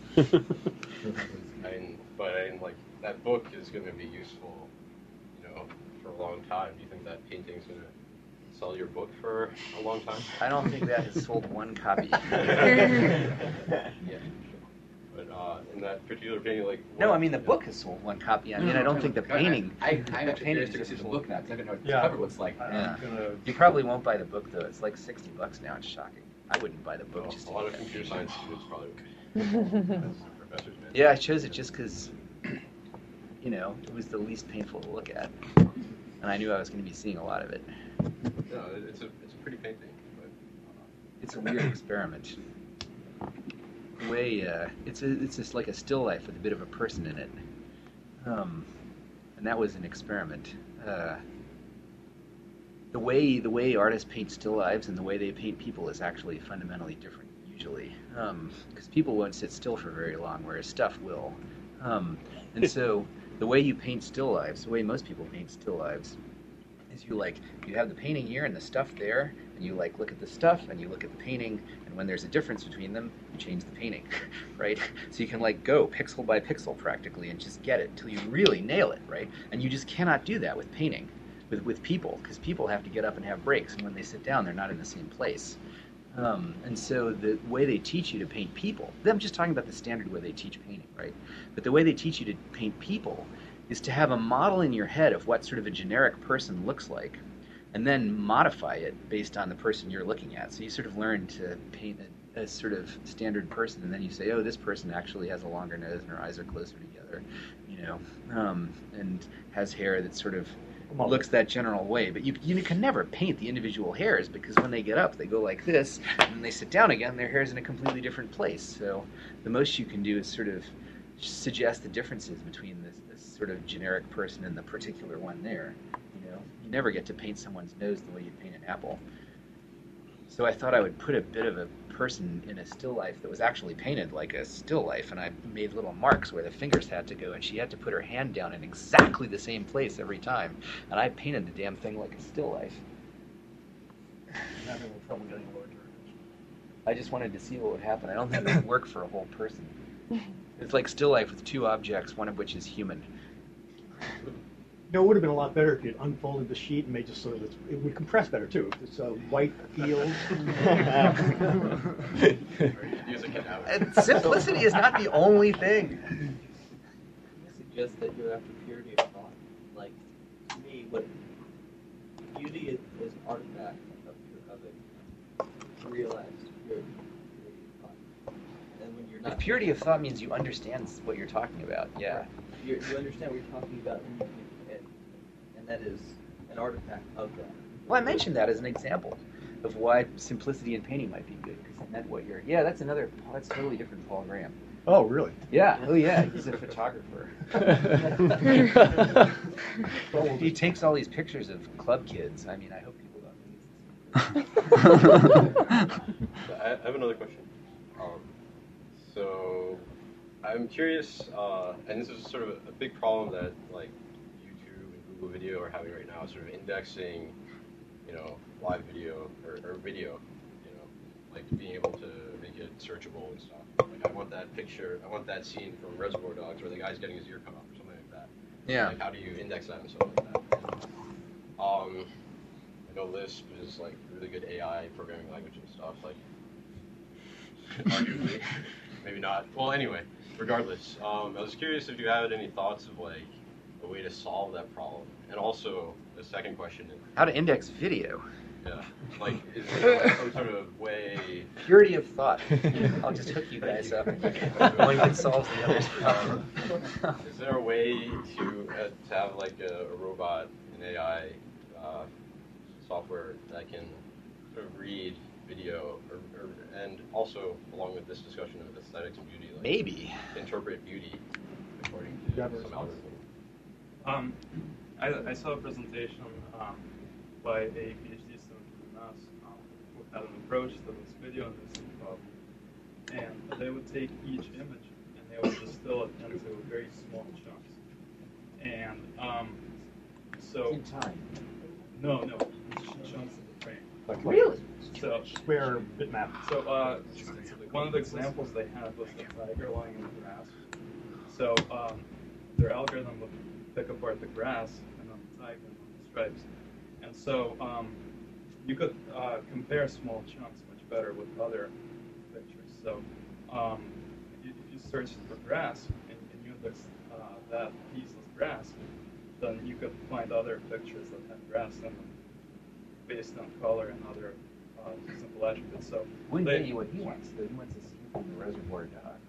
Like, that book is going to be useful, for a long time. Do you think that painting's going to sell your book for a long time?
I don't think that has sold one copy.
Yeah. But in that particular painting, like...
No, I mean the book has sold one copy. I mean, I don't think the painting.
I'm
the
actually
painting
curious to
is
see
just
the book now, because I don't know what the
Yeah.
cover looks like.
Yeah.
gonna-
You probably won't buy the book though. It's like $60 now. It's shocking. I wouldn't buy the book.
Well,
Just
a
to
lot
get
of
that
computer
painting.
science students probably would. As professors, man.
Yeah, I chose it just because, it was the least painful to look at, and I knew I was going to be seeing a lot of it.
No, it's a pretty painting, but...
It's a weird experiment. The way it's just like a still life with a bit of a person in it, and that was an experiment. The way artists paint still lives and the way they paint people is actually fundamentally different usually, because people won't sit still for very long, whereas stuff will. And so the way you paint still lives, the way most people paint still lives, is you have the painting here and the stuff there, and you look at the stuff and you look at the painting, and when there's a difference between them, you change the painting, right? So you can go pixel by pixel practically and just get it till you really nail it, right? And you just cannot do that with painting, with people, because people have to get up and have breaks, and when they sit down, they're not in the same place. And so the way they teach you to paint people, I'm just talking about the standard way they teach painting, right? But the way they teach you to paint people is to have a model in your head of what sort of a generic person looks like, and then modify it based on the person you're looking at. So you sort of learn to paint a sort of standard person, and then you say, oh, this person actually has a longer nose and her eyes are closer together, and has hair that sort of looks that general way. But you can never paint the individual hairs, because when they get up, they go like this, and when they sit down again, their hair's in a completely different place. So the most you can do is sort of suggest the differences between this sort of generic person and the particular one there. You never get to paint someone's nose the way you paint an apple. So I thought I would put a bit of a person in a still life that was actually painted like a still life, and I made little marks where the fingers had to go, and she had to put her hand down in exactly the same place every time, and I painted the damn thing like a still life.
I'm having trouble getting a larger.
I just wanted to see what would happen. I don't think it would work for a whole person. It's like still life with two objects, one of which is human.
You know, it would have been a lot better if you'd unfolded the sheet and made just sort of this, it would compress better too. If it's a white field.
And simplicity is not the only thing.
I suggest that you're after purity of thought. Like, to me, what beauty is an artifact of a realized purity of thought. And when you're not
If purity of thought means you understand what you're talking about, yeah.
you understand what you're talking about, and that is an artifact of that.
Well, I mentioned that as an example of why simplicity in painting might be good, because it meant what you're... Yeah, that's totally different Paul Graham.
Oh, really?
Yeah, he's a photographer. He takes all these pictures of club kids. I mean, I hope people don't
I have another question. So I'm curious, and this is sort of a big problem that like YouTube and Google Video are having right now, sort of indexing, live video or video, like being able to make it searchable and stuff. Like I want that picture, I want that scene from Reservoir Dogs where the guy's getting his ear cut off or something like that.
Yeah.
Like how do you index that and stuff like that? I know Lisp is like really good AI programming language and stuff. Like arguably, maybe not. Well, anyway, regardless, I was curious if you had any thoughts of like a way to solve that problem, and also the second question is
how to index video.
Yeah, like is there some sort of way?
Purity of thought. I'll just hook you guys up. One can solve the other's problem.
Is there a way to have like a robot, an AI software that can sort of read video, and also along with this discussion of aesthetics and beauty, like
maybe
interpret beauty according to some algorithm?
I saw a presentation by a PhD student from us who had an approach to this video and this problem, and they would take each image and they would distill it into very small chunks, and so
in time.
No, chunks of the frame.
Like
really? So
square bitmap.
So one of the examples they had was the tiger lying in the grass. So their algorithm would pick apart the grass and then the tiger and the stripes. And so you could compare small chunks much better with other pictures. So if you search for grass and you index that piece of grass, then you could find other pictures that have grass in them based on color and other simple attributes. So
wouldn't get you what he wants. Though. He wants to see from the Reservoir Dogs.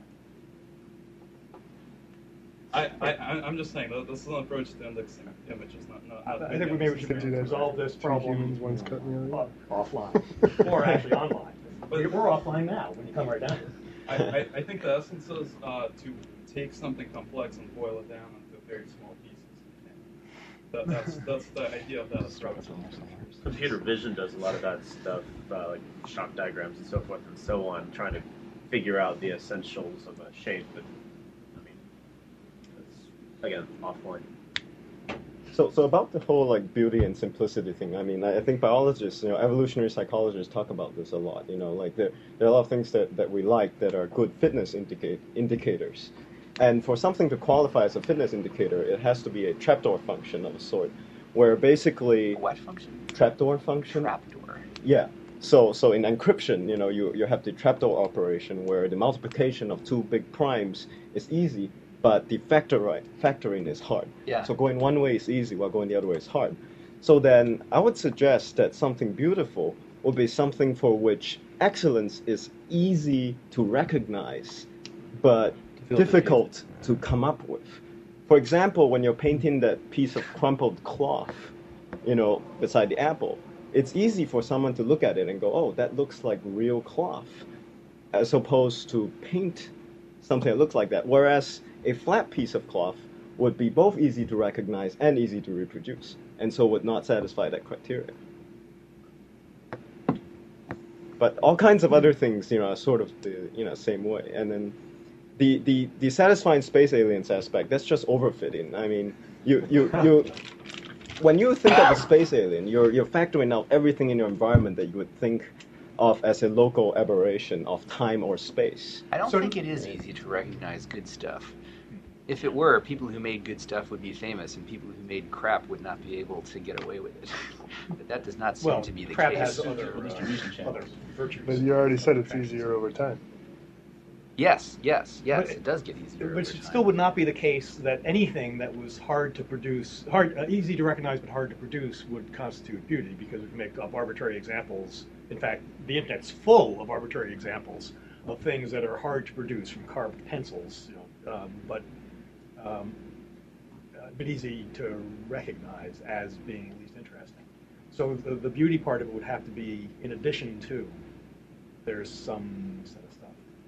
I'm just saying that this is an approach to indexing images, not
I think maybe we should resolve this problem
humans, one's cut the other.
Offline, or actually online. But we're offline now. When you come right down to it.
I think the essence is to take something complex and boil it down into very small pieces. That's the idea of that approach.
Computer vision does a lot of that stuff, like shock diagrams and so forth and so on, trying to figure out the essentials of a shape. But I mean, it's again offline.
So about the whole like beauty and simplicity thing, I mean, I think biologists, evolutionary psychologists talk about this a lot. Like there are a lot of things that we like that are good fitness indicators. And for something to qualify as a fitness indicator, it has to be a trapdoor function of a sort, where basically...
What function?
Trapdoor function.
Trapdoor.
Yeah. So in encryption, you have the trapdoor operation where the multiplication of two big primes is easy, but the factoring is hard.
Yeah.
So going one way is easy, while going the other way is hard. So then I would suggest that something beautiful would be something for which excellence is easy to recognize, but difficult to come up with. For example, when you're painting that piece of crumpled cloth, beside the apple, it's easy for someone to look at it and go, oh, that looks like real cloth, as opposed to paint something that looks like that. Whereas a flat piece of cloth would be both easy to recognize and easy to reproduce, and so would not satisfy that criteria. but all kinds of other things, are sort of the same way. And then the satisfying space aliens aspect, that's just overfitting. I mean, you when you think of a space alien, you're factoring out everything in your environment that you would think of as a local aberration of time or space.
I don't think it is easy to recognize good stuff. If it were, people who made good stuff would be famous, and people who made crap would not be able to get away with it. But that does not seem to be the
crap
case.
has other virtues.
But you already said it's easier over time.
Yes,
But
it does get easier.
But it still would not be the case that anything that was hard to produce, easy to recognize but hard to produce, would constitute beauty, because we can make up arbitrary examples. In fact, the internet's full of arbitrary examples of things that are hard to produce, from carved pencils, but easy to recognize as being at least interesting. So the beauty part of it would have to be in addition to. There's some set of stuff.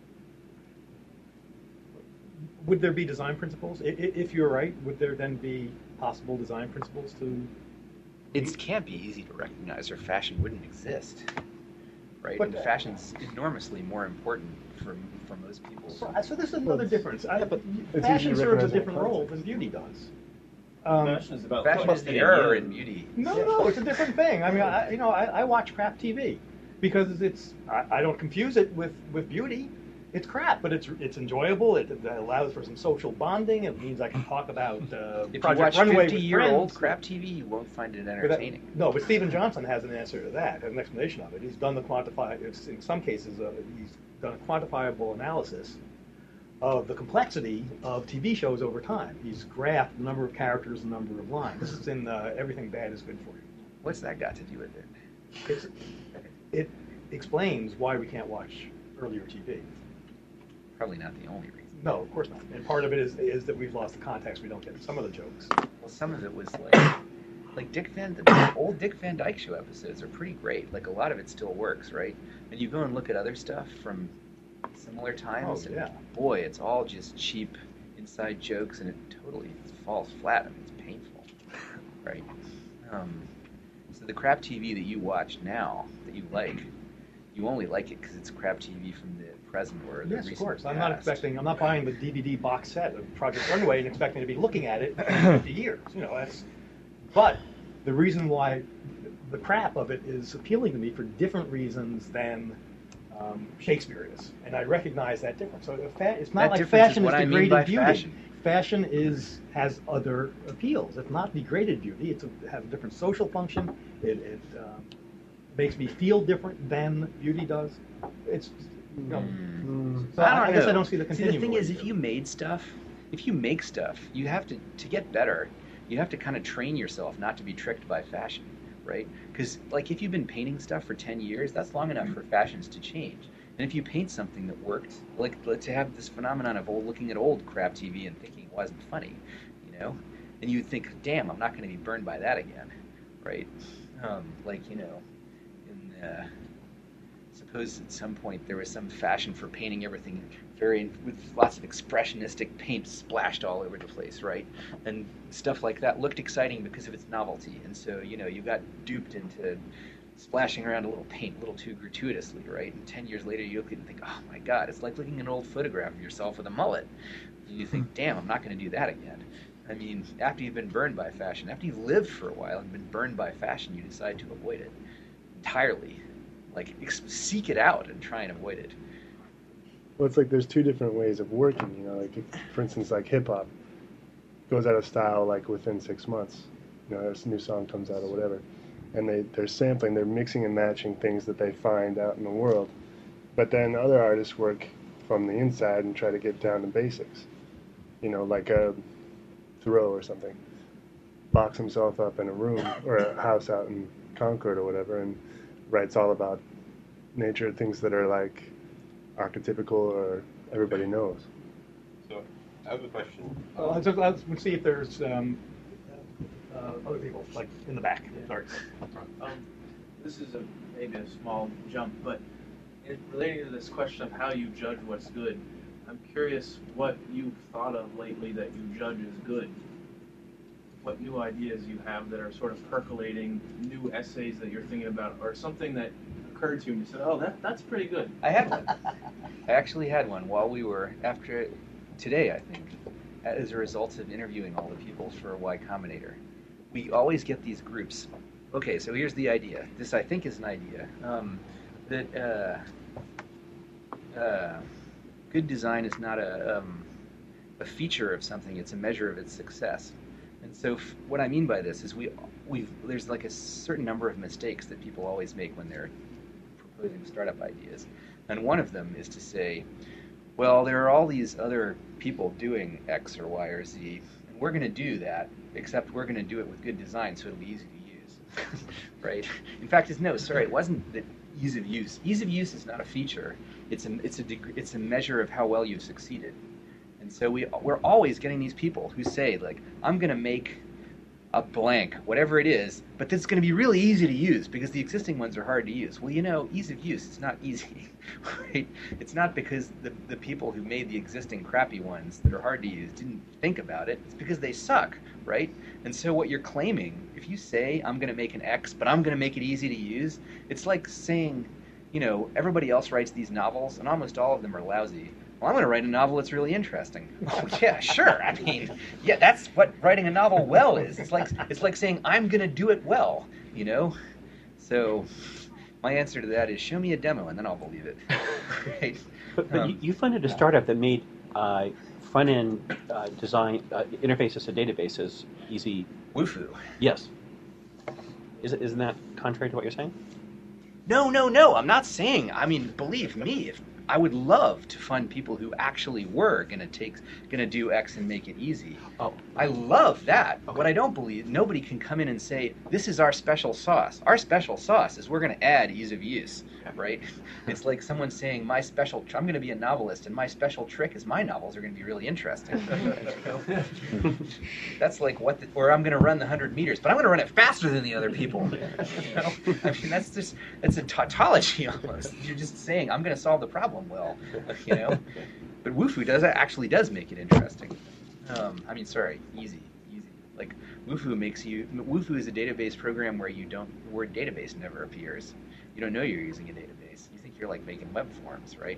Would there be design principles? If you're right, would there then be possible design principles to?
It can't be easy to recognize, or fashion wouldn't exist, right?
But
and fashion's enormously more important for most people.
So this is another difference.
it's
Fashion
easy to
serves a
recognize
different
in
role than beauty does.
Fashion is about
Fashion is the error in beauty.
No, it's a different thing. I mean, I watch crap TV because I don't confuse it with beauty. It's crap, but it's enjoyable. It allows for some social bonding. It means I can talk about
If you
Project
watch
Runway with
50-year-old
friends.
crap TV, you won't find it
But
entertaining.
but Stephen Johnson has an answer to that, has an explanation of it. He's done the in some cases, he's done a quantifiable analysis of the complexity of TV shows over time. He's graphed the number of characters, the number of lines. This is in Everything Bad is Good for You.
What's that got to do with it?
It explains why we can't watch earlier TV.
Probably not the only reason.
No, of course not. And part of it is that we've lost the context. We don't get some of the jokes.
Well, some of it was like the old Dick Van Dyke Show episodes are pretty great. Like, a lot of it still works, right? And you go and look at other stuff from similar times, and boy, it's all just cheap inside jokes, and it totally falls flat. I mean, it's painful, right? So the crap TV that you watch now, that you like, you only like it because it's crap TV from the present or the
Yes, of
recent
course.
past.
I'm not buying the DVD box set of Project Runway and expecting to be looking at it for 50 years. But the reason why the crap of it is appealing to me for different reasons than Shakespeare is, and I recognize that difference. So it's not like fashion is degraded beauty. Fashion has other appeals. It's not degraded beauty. It has a different social function. It makes me feel different than beauty does. It's So I guess I don't see the continuum.
See, the thing is, if you make stuff, you have to get better. You have to kind of train yourself not to be tricked by fashion, right? Because like if you've been painting stuff for 10 years, that's long enough for fashions to change. And if you paint something that worked, like to have this phenomenon of looking at old crap TV and thinking it wasn't funny, and you think, damn, I'm not going to be burned by that again, right? Suppose at some point there was some fashion for painting everything with lots of expressionistic paint splashed all over the place, right? And stuff like that looked exciting because of its novelty, and so you got duped into splashing around a little paint a little too gratuitously, right? And 10 years later you look at it and think, oh my god, it's like looking at an old photograph of yourself with a mullet. And you think, damn, I'm not going to do that again. I mean, after you've been burned by fashion, after you've lived for a while and been burned by fashion, you decide to avoid it entirely. Like, seek it out and try and avoid it.
Well, it's like there's two different ways of working, like, for instance, like hip-hop goes out of style, like, within 6 months. A new song comes out or whatever. And they're sampling, they're mixing and matching things that they find out in the world. But then other artists work from the inside and try to get down to basics. Like a Thoreau or something. Locks himself up in a room or a house out in Concord or whatever and writes all about nature, things that are like archetypical or everybody knows.
So I have a question.
Let's see if there's other people, like in the back. Sorry.
This is maybe a small jump, but relating to this question of how you judge what's good, I'm curious what you've thought of lately that you judge as good. What new ideas you have that are sort of percolating, new essays that you're thinking about, or something that occurred to you and you said, "Oh, that's pretty good"?
I had one. I actually had one while we were after today, I think, as a result of interviewing all the people for Y Combinator. We always get these groups. Okay, so here's the idea. This, I think, is an idea that good design is not a feature of something; it's a measure of its success. And so, what I mean by this is there's like a certain number of mistakes that people always make when they're proposing startup ideas, and one of them is to say, well, there are all these other people doing X or Y or Z, and we're going to do that, except we're going to do it with good design, so it'll be easy to use, right? In fact, it wasn't that ease of use. Ease of use is not a feature. It's a measure of how well you've succeeded. And so we're always getting these people who say, like, I'm going to make a blank, whatever it is, but that's going to be really easy to use because the existing ones are hard to use. Well, ease of use is not easy, right? It's not because the people who made the existing crappy ones that are hard to use didn't think about it. It's because they suck, right? And so what you're claiming, if you say, I'm going to make an X, but I'm going to make it easy to use, it's like saying, everybody else writes these novels, and almost all of them are lousy. Well, I'm going to write a novel that's really interesting. Oh, yeah, sure. I mean, yeah, that's what writing a novel well is. It's like saying, I'm going to do it well, So my answer to that is show me a demo, and then I'll believe it. Right?
But you funded a startup that made front-end design interfaces to databases easy.
Wufoo.
Yes. Isn't that contrary to what you're saying?
No. I'm not saying. I mean, believe me, I would love to fund people who actually were going to do X and make it easy.
Oh,
I love that. Okay. What I don't believe, nobody can come in and say, this is our special sauce. Our special sauce is we're going to add ease of use, right? It's like someone saying, I'm going to be a novelist, and my special trick is my novels are going to be really interesting. That's like or I'm going to run the 100 meters, but I'm going to run it faster than the other people. I mean, that's a tautology almost. You're just saying, I'm going to solve the problem well, But Wufoo actually does make it interesting. Easy. Like Wufoo is a database program where the word database never appears. You don't know you're using a database. You think you're like making web forms, right?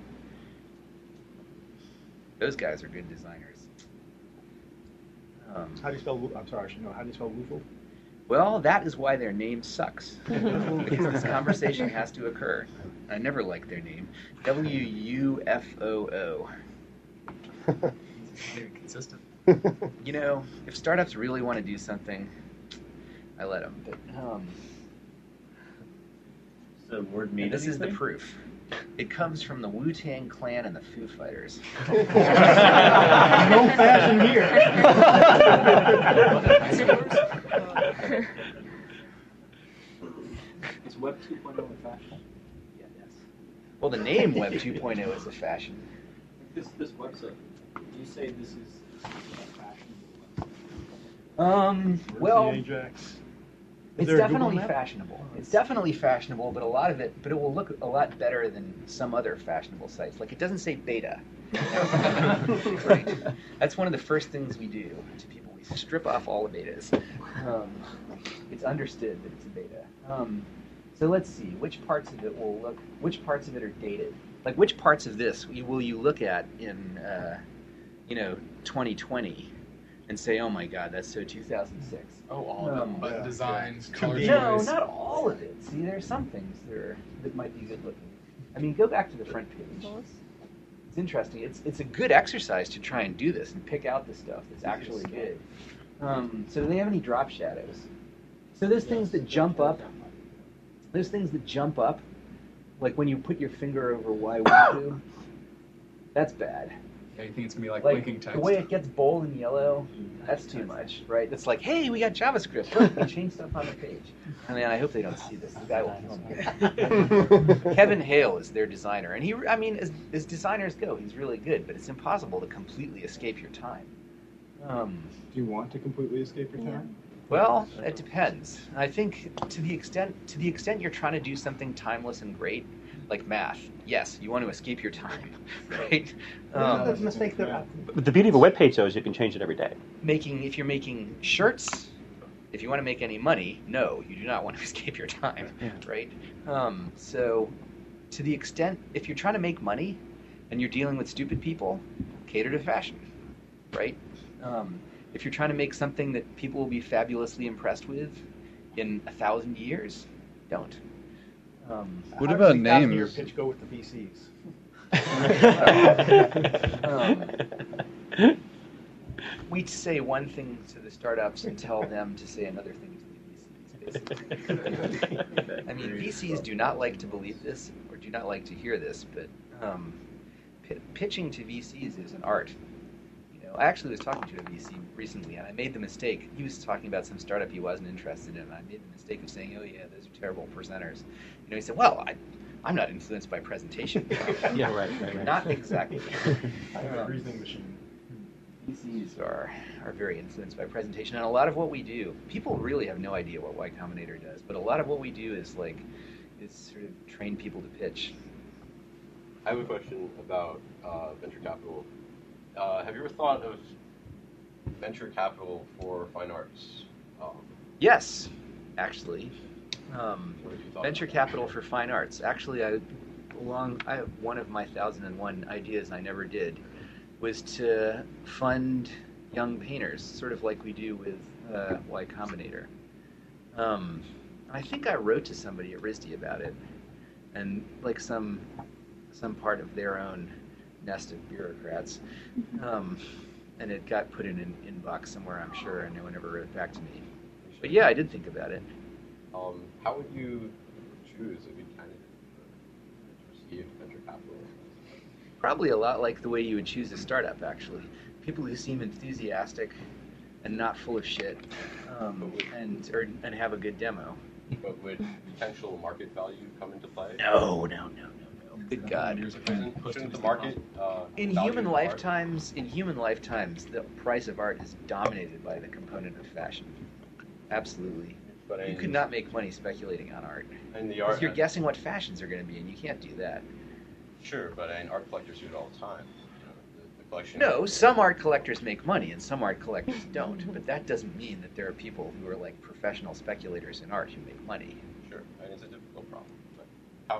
Those guys are good designers.
How do you spell? I'm sorry, I should know. How do you spell Wufoo?
Well, that is why their name sucks. Because this conversation has to occur. I never liked their name. WUFOO.
Very consistent.
If startups really want to do something, I let them. But
so word mean
this is the proof. It comes from the Wu-Tang Clan and the Foo Fighters.
No fashion here.
Is Web 2.0 a fashion?
Yeah, yes. Well, the name Web 2.0 is a fashion.
This website, do you say this is a
fashion? Well, it's
there a
definitely
Google map?
fashionable. It's definitely fashionable, but it will look a lot better than some other fashionable sites. Like, it doesn't say beta. Right? That's one of the first things we do to people. We strip off all the betas. It's understood that it's a beta. So let's see, which parts of it are dated? Like, which parts of this will you look at in 2020 and say, oh my God, that's so 2006.
Oh, all of them. But designs, color
No,
choice.
not all of it. See, there are some things that might be good looking. I mean, go back to the front page. It's interesting. It's a good exercise to try and do this and pick out the stuff that's actually good. So do they have any drop shadows? So there's things that jump up. There's things that jump up, like when you put your finger over Y12. That's bad.
Yeah, you think it's going to be like blinking text.
The way it gets bold and yellow, that's too much, right? It's like, hey, we got JavaScript. Look, we changed stuff on the page. I mean, I hope they don't see this. The guy will kill me. Kevin Hale is their designer. And as designers go, he's really good, but it's impossible to completely escape your time.
Do you want to completely escape your time?
Well, it depends. I think to the extent you're trying to do something timeless and great, like math, yes, you want to escape your time, right?
That's a mistake that
But the beauty of a web page, though, is you can change it every day.
If you're making shirts, if you want to make any money, no, you do not want to escape your time, right? So to the extent, if you're trying to make money and you're dealing with stupid people, cater to fashion, right? If you're trying to make something that people will be fabulously impressed with in 1,000 years, don't.
What
How
about
does the 1,000-year
names?
pitch go with the VCs?
We say one thing to the startups and tell them to say another thing to the VCs, basically. I mean, VCs do not like to believe this or do not like to hear this, but pitching to VCs is an art. You know, I actually was talking to a VC recently, and I made the mistake. He was talking about some startup he wasn't interested in, and I made the mistake of saying, "Oh yeah, those are terrible presenters." You know, he said, "Well, I'm not influenced by presentation."
Yeah, right.
Not exactly.
I have a reasoning machine.
VCs are very influenced by presentation, and a lot of what we do, people really have no idea what Y Combinator does, but a lot of what we do is sort of train people to pitch.
I have a question about venture capital. Have you ever thought of venture capital for fine arts?
Yes, actually.
What have you thought
Venture
about
capital for fine arts. Actually, I have one of my 1001 ideas I never did was to fund young painters, sort of like we do with Y Combinator. I think I wrote to somebody at RISD about it, and like some part of their own nest of bureaucrats, and it got put in an inbox somewhere, I'm sure, and no one ever wrote back to me. But yeah, I did think about it.
How would you choose a good candidate to receive venture capital?
Probably a lot like the way you would choose a startup, actually. People who seem enthusiastic and not full of shit, and have a good demo.
But would potential market value come into play?
No. Good God.
Shouldn't the market
In
value
human
art?
lifetimes, the price of art is dominated by the component of fashion. Absolutely.
But
You could not make money speculating on art.
And the
Because
art
you're guessing what fashions are going to be, and you can't do that.
Sure, but art collectors do it all the time. You know, the collection.
No, some art collectors make money, and some art collectors don't. But that doesn't mean that there are people who are like professional speculators in art who make money.
Sure, and it's a difficult problem. But how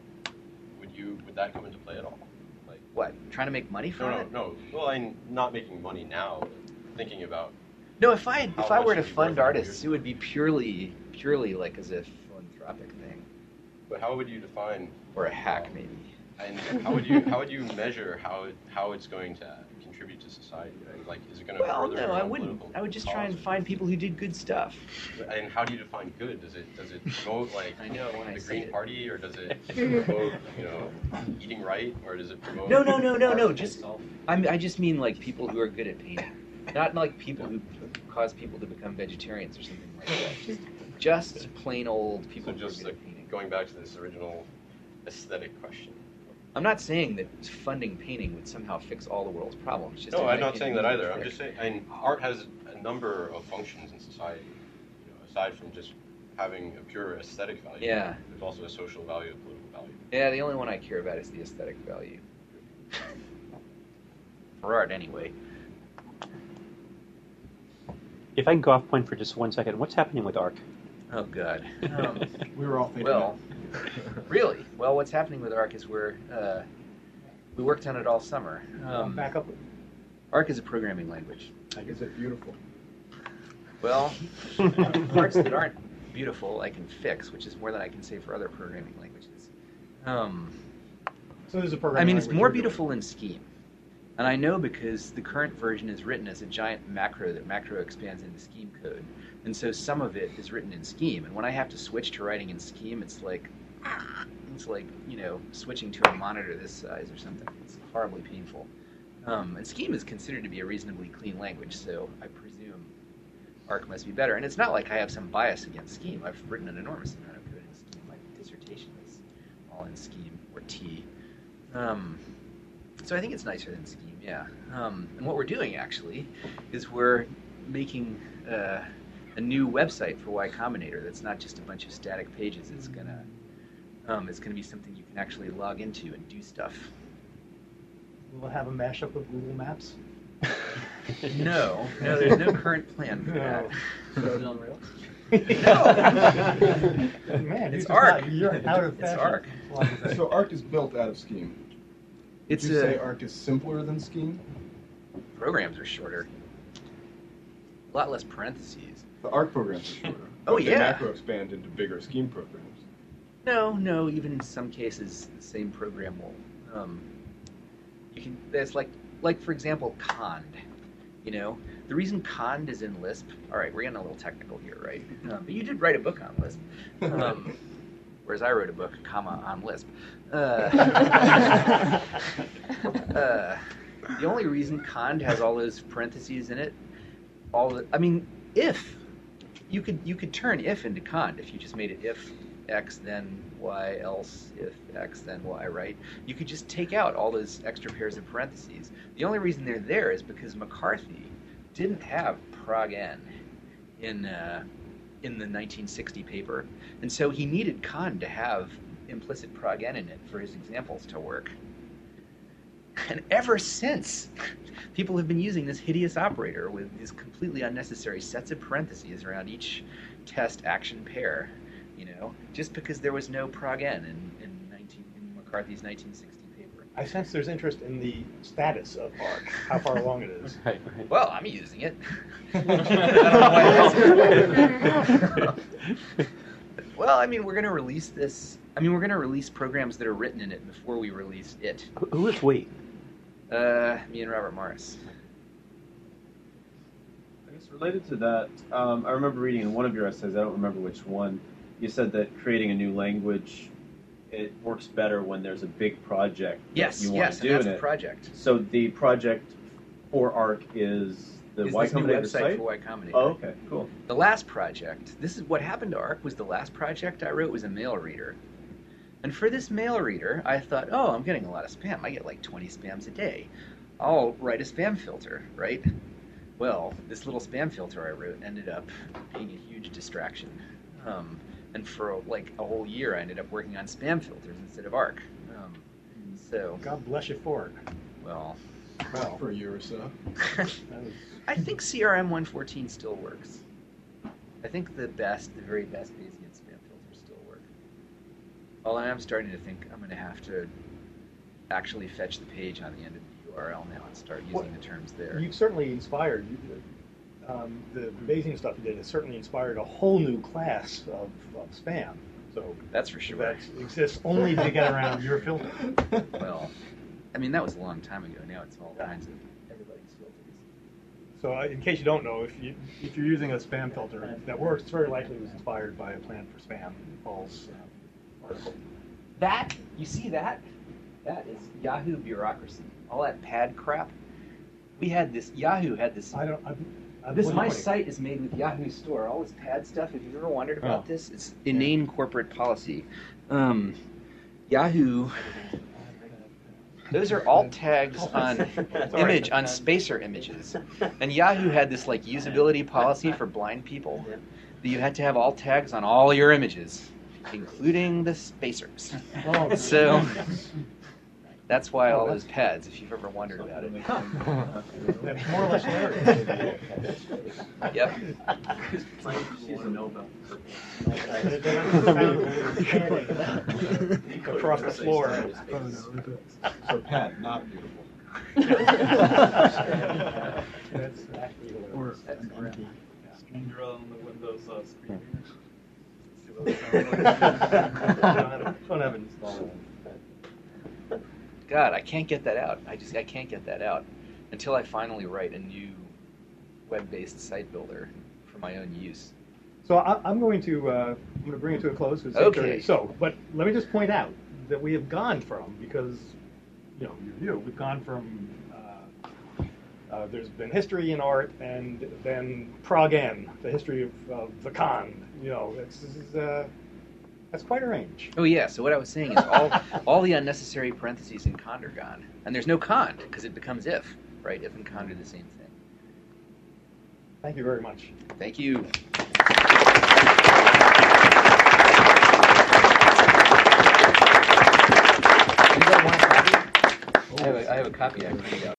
would that come into play at all? Like
what? Trying to make money from it?
No. Well, I'm not making money now. But thinking about.
No, if I
How
were
much
to
is
fund
worth
artists, it would be purely like as a philanthropic thing,
But how would you define?
or a hack maybe.
And how would you measure how it's going to contribute to society? Right? Like, is it going to
Well,
further?
no, I
our
wouldn't.
political
I would just try and
causes?
find people who did good stuff.
And how do you define good? Does it promote like
I know when I
the
say
Green
it.
Party, or does it promote eating right, or does it promote?
No. I just mean like people who are good at painting, not like people who cause people to become vegetarians or something like that. Just plain old people.
So
who are
just
good at painting.
going back to this original aesthetic question.
I'm not saying that funding painting would somehow fix all the world's problems. Just
No,
in
I'm
my
not saying
opinion,
that
it would
either. I'm
fix-
just saying, art has a number of functions in society. Aside from just having a pure aesthetic value,
Yeah.
there's also a social value, a political value.
Yeah, the only one I care about is the aesthetic value. For art, anyway.
If I can go off point for just 1 second, what's happening with ARC?
Oh, God.
We were all thinking
Well, really? Well, what's happening with ARC is we worked on it all summer.
back up.
ARC is a programming language.
Is it beautiful?
Well, parts that aren't beautiful I can fix, which is more than I can say for other programming languages.
So there's a program.
I mean, it's more beautiful in Scheme. And I know because the current version is written as a giant macro that macro expands into Scheme code. And so some of it is written in Scheme. And when I have to switch to writing in Scheme, it's like, switching to a monitor this size or something. It's horribly painful. And Scheme is considered to be a reasonably clean language, so I presume ARC must be better. And it's not like I have some bias against Scheme. I've written an enormous amount of code in Scheme. My dissertation is all in Scheme, or T. So I think it's nicer than Scheme, yeah. And what we're doing, actually, is we're making a new website for Y Combinator that's not just a bunch of static pages. It's gonna be something you can actually log into and do stuff.
Will it have a mashup of Google Maps?
No, there's no current plan for that.
Is it on rails?
Man,
It's
you're
Arc.
You're out of
It's
fashion.
Arc.
So Arc is built out of Scheme.
It's
Would you say
a-
Arc is simpler than Scheme?
Programs are shorter. A lot less parentheses.
The Arc programs are shorter.
Oh,
but they
yeah.
macro expand into bigger Scheme programs.
No. Even in some cases, the same program will. You can. There's like for example, cond. You know, the reason cond is in Lisp. All right, we're getting a little technical here, right? But you did write a book on Lisp. Whereas I wrote a book, on Lisp. The only reason cond has all those parentheses in it, if you could turn if into cond if you just made it if x then y else if x then y, right? You could just take out all those extra pairs of parentheses. The only reason they're there is because McCarthy didn't have prog n in the 1960 paper, and so he needed cond to have implicit prog n in it for his examples to work. And ever since, people have been using this hideous operator with these completely unnecessary sets of parentheses around each test action pair, you know, just because there was no prog n in McCarthy's 1960 paper.
I sense there's interest in the status of Arc, how far along it is.
Right. Well, I'm using it. Well, I mean, we're going to release this. I mean, we're going to release programs that are written in it before we release it.
Who is we?
Me and Robert Morris.
I guess related to that, I remember reading in one of your essays, I don't remember which one, you said that creating a new language, it works better when there's a big project that you want to do
and that's
in
the
it.
project.
So the project for Arc is the
Is
Y
this new
Combinator
website
site?
for Y Combinator.
Oh, okay, cool.
The last project, this is what happened to Arc, was the last project I wrote was a mail reader. And for this mail reader, I thought, oh, I'm getting a lot of spam. I get like 20 spams a day. I'll write a spam filter, right? Well, this little spam filter I wrote ended up being a huge distraction. And for like a whole year, I ended up working on spam filters instead of Arc. So
God bless you for it.
Well,
for a year or so.
I think CRM 114 still works. I think the very best Bayesian spam filters still work. Although I'm starting to think I'm going to have to actually fetch the page on the end of the URL now and start using the terms there.
You've certainly inspired. The Bayesian stuff you did has certainly inspired a whole new class of spam. So
that's for sure.
That exists only to get around your filter.
Well, I mean, that was a long time ago. Now it's all kinds of everybody's filters.
So in case you don't know, if you're using a spam filter that works, it's very likely it was inspired by a plan for spam. Paul's article.
That, you see that? That is Yahoo bureaucracy. All that pad crap. Yahoo had this. My site is made with Yahoo Store. All this pad stuff. If you've ever wondered about this, it's inane corporate policy. Yahoo. Those are alt tags on on spacer images, and Yahoo had this like usability policy for blind people that you had to have alt tags on all your images, including the spacers.
Oh,
so. That's why all those pads, if you've ever wondered about it.
That's more or less hilarious.
Yep.
Across the floor.
So Pat, not beautiful.
That's actually
Or
hilarious.
Stranger on the Windows screen.
Don't have it installed.
God, I can't get that out. I can't get that out until I finally write a new web-based site builder for my own use.
So I'm going to bring it to a close. It's
Okay.
6:30. So, but let me just point out that we have gone from, because we've gone from there's been history in art, and then prog n, the history of the con. That's quite a range.
Oh yeah. So what I was saying is all the unnecessary parentheses in cond are gone, and there's no cond because it becomes if, right? If and cond are the same thing.
Thank you very much.
Thank you. Anybody want a copy? I have a copy I can read out.